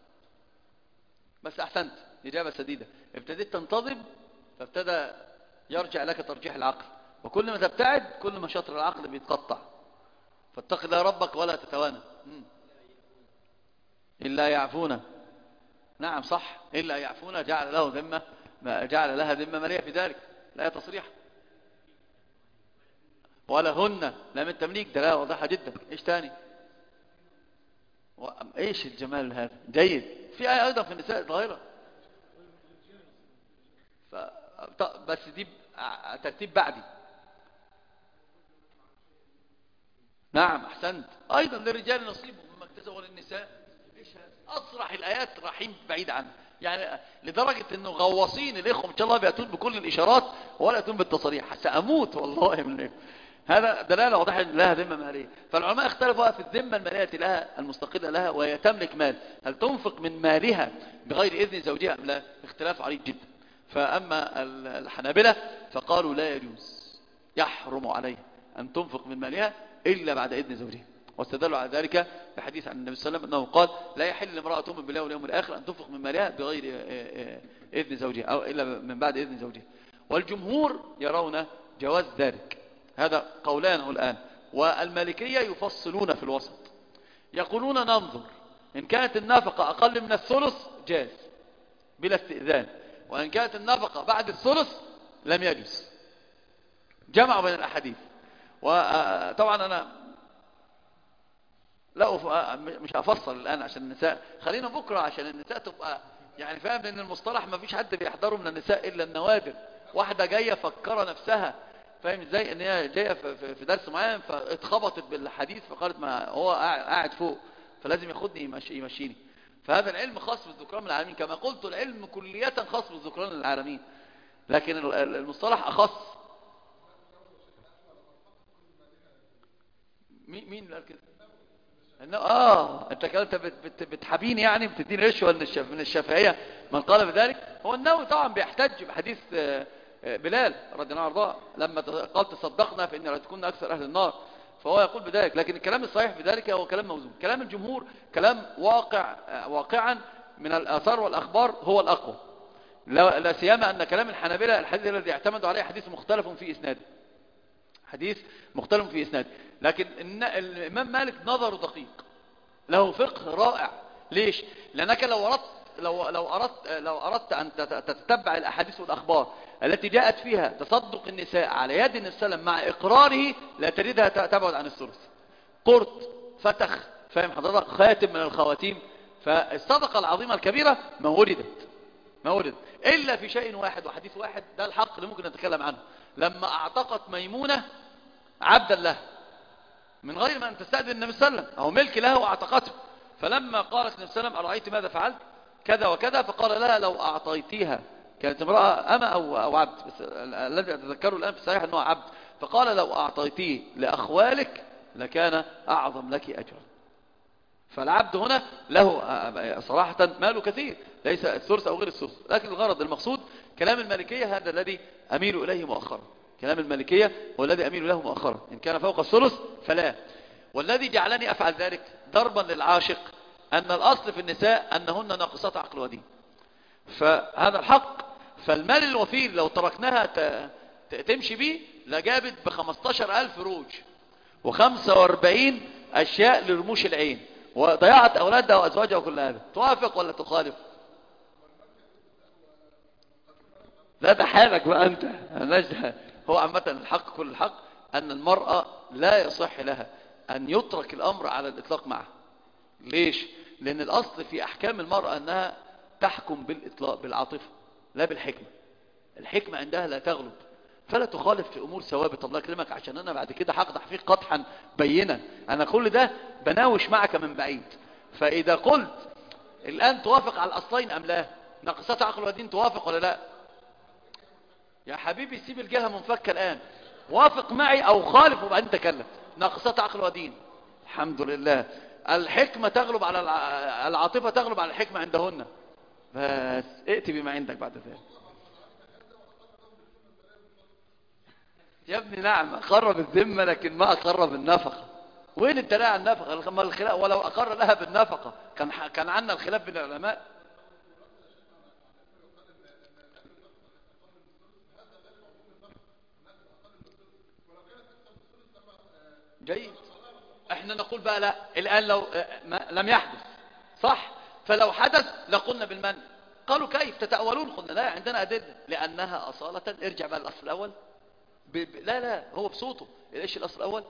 بس أحسنت إجابة سديدة. ابتديت تنتظم فابتدى يرجع لك ترجيح العقل، وكل ما تبتعد كل ما شطر العقل بيتقطع. فاتق الله ربك ولا تتوانى. إلا يعفونا، نعم صح، إلا يعفونا جعل له ذمة، ما جعل لها ذمة مالية في ذلك، لا تصريح. ولا هن لا من تمليك، ده لا واضحة جدا. إيش تاني؟ و... إيش الجمال هذا؟ جيد. في آية أيضا في النساء ظاهرة ف... بس دي ترتيب بعدي. نعم أحسنت. أيضا للرجال نصيب مما اكتسبوا للنساء. إيش هذا؟ أصرح الآيات رحيم بعيد عنه، يعني لدرجة أنه غواصين الإخوة إن شاء الله بيأتون بكل الإشارات ولا يأتون بالتصريح. سأموت والله من إيه. هذا دلالة واضحة أن لها ذمة مالية. فالعلماء اختلفوا في الذمة المالية لها المستقلة لها وهي تملك مال، هل تنفق من مالها بغير إذن زوجها أم لا؟ اختلاف عريض جدا. فأما الحنابلة فقالوا لا يجوز، يحرم عليها أن تنفق من مالها إلا بعد إذن زوجها، واستدلوا على ذلك بحديث عن النبي صلى الله عليه وسلم أنه قال لا يحل لامرأة تؤمن بالله واليوم الآخر أن تنفق من مالها بغير إذن زوجها أو إلا من بعد إذن زوجها. والجمهور يرون جواز ذلك. هذا قولانه الآن. والمالكية يفصلون في الوسط، يقولون ننظر إن كانت النفقة أقل من الثلث جاز بلا استئذان، وإن كانت النفقة بعد الثلث لم يجوز. جمعوا بين الأحاديث. وطبعا أنا لا أف... مش هفصل الآن عشان النساء، خلينا بكرة عشان النساء تبقى يعني فاهم، لأن المصطلح ما فيش حد بيحضره من النساء إلا النوادر. واحدة جاية فكرة نفسها فاهم ازاي ان هي جايه في درس معين فاتخبطت بالحديث فقالت ما هو قاعد فوق فلازم ياخدني يمشيني. فهذا العلم خاص بالذكران من العالمين، كما قلت العلم كلية خاص بالذكران من العالمين، لكن المصطلح اخص. مين مين اللي قال كده؟ اه انت كده بت بتحبيني يعني بتديني رشوه من الشافعيه من قال بذلك. هو النووي طبعا بيحتج بحديث بلال رضي الله عنه لما قال تصدقنا فإن لا تكون أكثر أهل النار، فهو يقول بذلك. لكن الكلام الصحيح في ذلك هو كلام موزون. كلام الجمهور كلام واقع واقعا من الآثار والأخبار هو الأقوى، لا سيما أن كلام الحنابلة الحديث الذي اعتمدوا عليه حديث مختلف في إسناده، حديث مختلف في إسناده. لكن الإمام مالك نظر دقيق، له فقه رائع. ليش؟ لأنك لو أردت لو لو أردت لو أردت أن تتبع الأحاديث والأخبار التي جاءت فيها تصدق النساء على يد النبي صلى الله عليه وسلم مع إقراره لا تريدها تبعد عن الثلث. قرط، فتخ، فاهم حضرتك، خاتم من الخواتيم. فالصدقة العظيمة الكبيرة ما وردت ما وردت إلا في شيء واحد وحديث واحد، ده الحق اللي ممكن نتكلم عنه. لما أعتقت ميمونة عبدا له من غير ما أن تستأذن النبي صلى الله عليه وسلم، أو ملك له وأعتقته، فلما قالت النبي صلى الله عليه وسلم أرأيت ماذا فعلت كذا وكذا، فقال لها لو أعطيتيها، كانت امرأة أما أو, أو عبد، بس الذي أتذكره الآن في الصحيح أنه عبد، فقال لو أعطيتيه لأخوالك لكان أعظم لك أجرا. فالعبد هنا له صراحة ماله كثير، ليس الثلث أو غير الثلث. لكن الغرض المقصود كلام المالكية هذا الذي أميل إليه مؤخرا. كلام المالكية هو الذي أميل له مؤخرا، إن كان فوق الثلث فلا. والذي جعلني أفعل ذلك ضربا للعاشق أن الأصل في النساء أنهن ناقصات عقل ودين، فهذا الحق. فالمال الوفير لو تركناها تمشي به لجابت بخمستاشر ألف روج وخمسة واربعين أشياء لرموش العين، وضيعت أولادها وأزواجها وكل هذا. توافق ولا تخالف؟ لا ده حالك بقى أنت. هو عامة الحق كل الحق أن المرأة لا يصح لها أن يترك الأمر على الإطلاق معها. ليش؟ لأن الأصل في أحكام المرأة أنها تحكم بالإطلاق بالعاطفة لا بالحكمة. الحكمة عندها لا تغلب، فلا تخالف في أمور ثوابت. الله يكرمك عشان أنا بعد كده هقدح فيك قدحا بينا. أنا كل ده بناوش معك من بعيد. فإذا قلت الآن توافق على الأصلين أم لا، ناقصات عقل ودين توافق ولا لا؟ يا حبيبي سيب الجهة منفكة الآن، وافق معي أو خالف وبعدين تكلم. ناقصات عقل ودين، الحمد لله. الحكمة تغلب على الع... العاطفة تغلب على الحكمة عندهن. بس ائت بما عندك بعد ذلك يا ابني. نعم أقر بالذمة لكن ما أقر بالنفقة. وين الدلاء على النفقة؟ ما الخلاف؟ ولو أقر لها بالنفقة كان كان عنا الخلاف بين العلماء. جيد. احنا نقول بقى لا، الآن لو ما لم يحدث صح، فلو حدث لقلنا بالمنع. قالوا كيف تتأولون؟ قلنا لا، عندنا أدلة لأنها أصالة. ارجع بقى للأصل الأول. ب... ب... لا لا هو بصوته. ايش الأصل الأول؟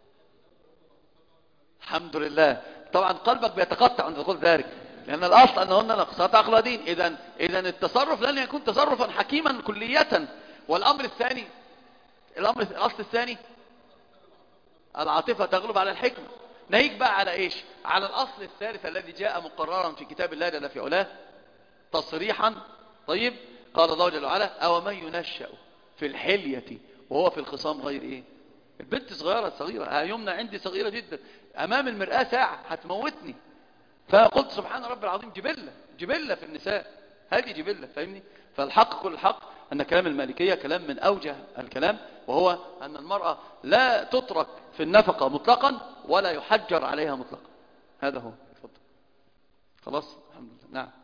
الحمد لله. طبعا قلبك بيتقطع عند دخول ذلك، لأن الأصل أنهن نقصات عقل ودين. إذن إذن التصرف لن يكون تصرفا حكيما كلية. والأمر الثاني، الأمر الأصل الثاني العاطفة تغلب على الحكمة. ناهيك بقى على إيش؟ على الأصل الثالث الذي جاء مقررا في كتاب الله جل في علاه تصريحا. طيب، قال الله جل وعلا: أو من ينشأ في الحلية وهو في الخصام غير إيه؟ البنت صغيرة صغيرة يمنى عندي صغيرة جدا أمام المرآة ساعة هتموتني. فقلت سبحان رب العظيم، جبلة جبلة في النساء، هذه جبلة. فاهمني؟ فالحق كل الحق أن كلام المالكية كلام من أوجه الكلام، وهو أن المرأة لا تترك في النفقة مطلقا ولا يحجر عليها مطلقا. هذا هو. اتفضل. خلاص الحمد لله. نعم.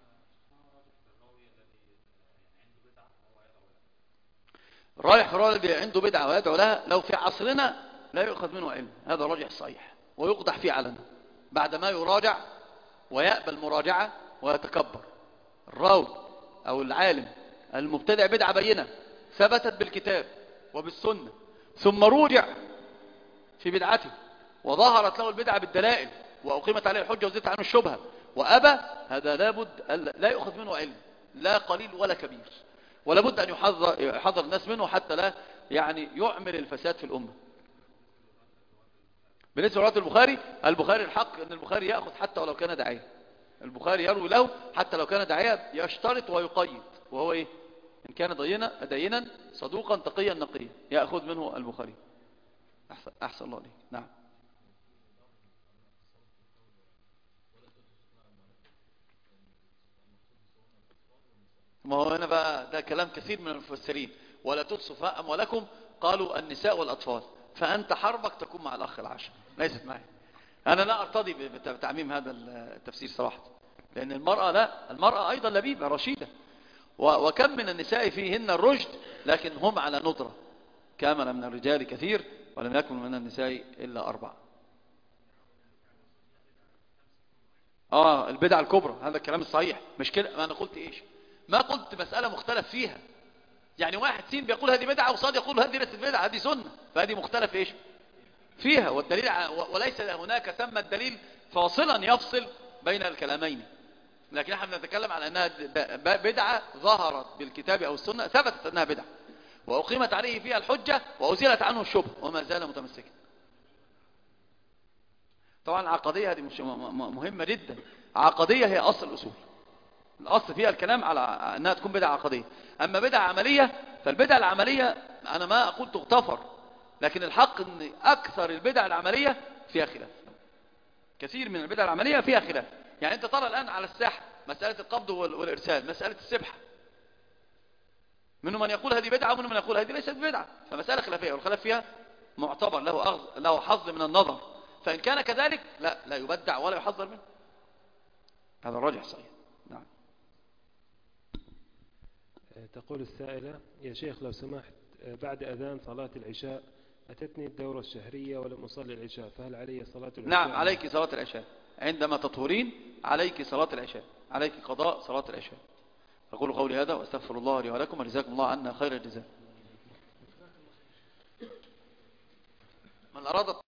رايح في الرجل عنده بدعة ويدعو لها، لو في عصرنا لا يؤخذ منه علم، هذا الراجح الصحيح، ويقدح فيه علنا بعد ما يراجع ويقبل مراجعة ويتكبر. الراوي أو العالم المبتدع بدعة بينة ثبتت بالكتاب وبالسنة، ثم رجع في بدعته وظهرت له البدعة بالدلائل وأقيمت عليه الحجة وزدت عنه الشبهة وأبى، هذا لابد لا يؤخذ منه علم، لا قليل ولا كبير، ولا بد أن يحذر, يحذر الناس منه حتى لا يعني يعمل الفساد في الأمة. بالنسبة لرواية البخاري، البخاري الحق أن البخاري يأخذ حتى ولو كان داعيا. البخاري يروي له حتى لو كان داعيا، يشترط ويقيد، وهو إيه؟ إن كان دينا دينا صدوقا تقيا نقيا يأخذ منه البخاري. أحسن, أحسن الله عليك. نعم. ما هو هنا بقى ده كلام كثير من المفسرين: ولا تقصوا أموالكم، قالوا النساء والأطفال، فأنت حربك تكون مع الأخ العاشر، ليست معي. أنا لا أرتضي بتعميم هذا التفسير صراحة، لأن المرأة لا، المرأة أيضا لبيبة رشيدة، وكم من النساء فيهن الرشد لكن هم على ندرة. كامل من الرجال كثير ولم يكن من النساء إلا أربعة. آه البدعة الكبرى، هذا الكلام الصحيح. مش كده؟ ما أنا قلت إيش؟ ما قلت مسألة مختلف فيها. يعني واحد سين بيقول هذه بدعة وصاد يقول هذه ليست بدعة، هذه سنة، فهذه مختلف إيش فيها. والدليل وليس هناك ثم الدليل فاصلا يفصل بين الكلامين، لكن نحن نتكلم على أنها بدعة ظهرت بالكتاب أو السنة، ثبتت أنها بدعة وأقيمت عليه فيها الحجة وأزيلت عنه الشبهة وما زال متمسكا. طبعا العقدية هذه مهمة جدا. عقدية هي أصل الأصول، الأصل فيها الكلام على أنها تكون بدعة عقدية. أما بدعة عملية، فالبدعة العملية أنا ما أقول تغتفر، لكن الحق أن أكثر البدع العملية فيها خلاف. كثير من البدع العملية فيها خلاف. يعني أنت ترى الآن على الساحة مسألة القبض والإرسال، مسألة السبحة، منهم من يقول هذه بدعة ومنهم من يقول هذه ليست بدعة، فمسألة خلافية، والخلاف فيها معتبر له أغض له حظ من النظر. فإن كان كذلك لا لا يبدع ولا يحذر منه. هذا الراجح صحيح. نعم. تقول السائلة: يا شيخ لو سمحت، بعد أذان صلاة العشاء أتتني الدورة الشهرية ولم أصلي العشاء، فهل علي صلاة العشاء؟ نعم عليك صلاة العشاء. عندما تطهرين عليك صلاة العشاء، عليك قضاء صلاة العشاء. أقول قولي هذا وأستغفر الله لي ولكم، وجزاكم الله عنا خير الجزاء. من أراد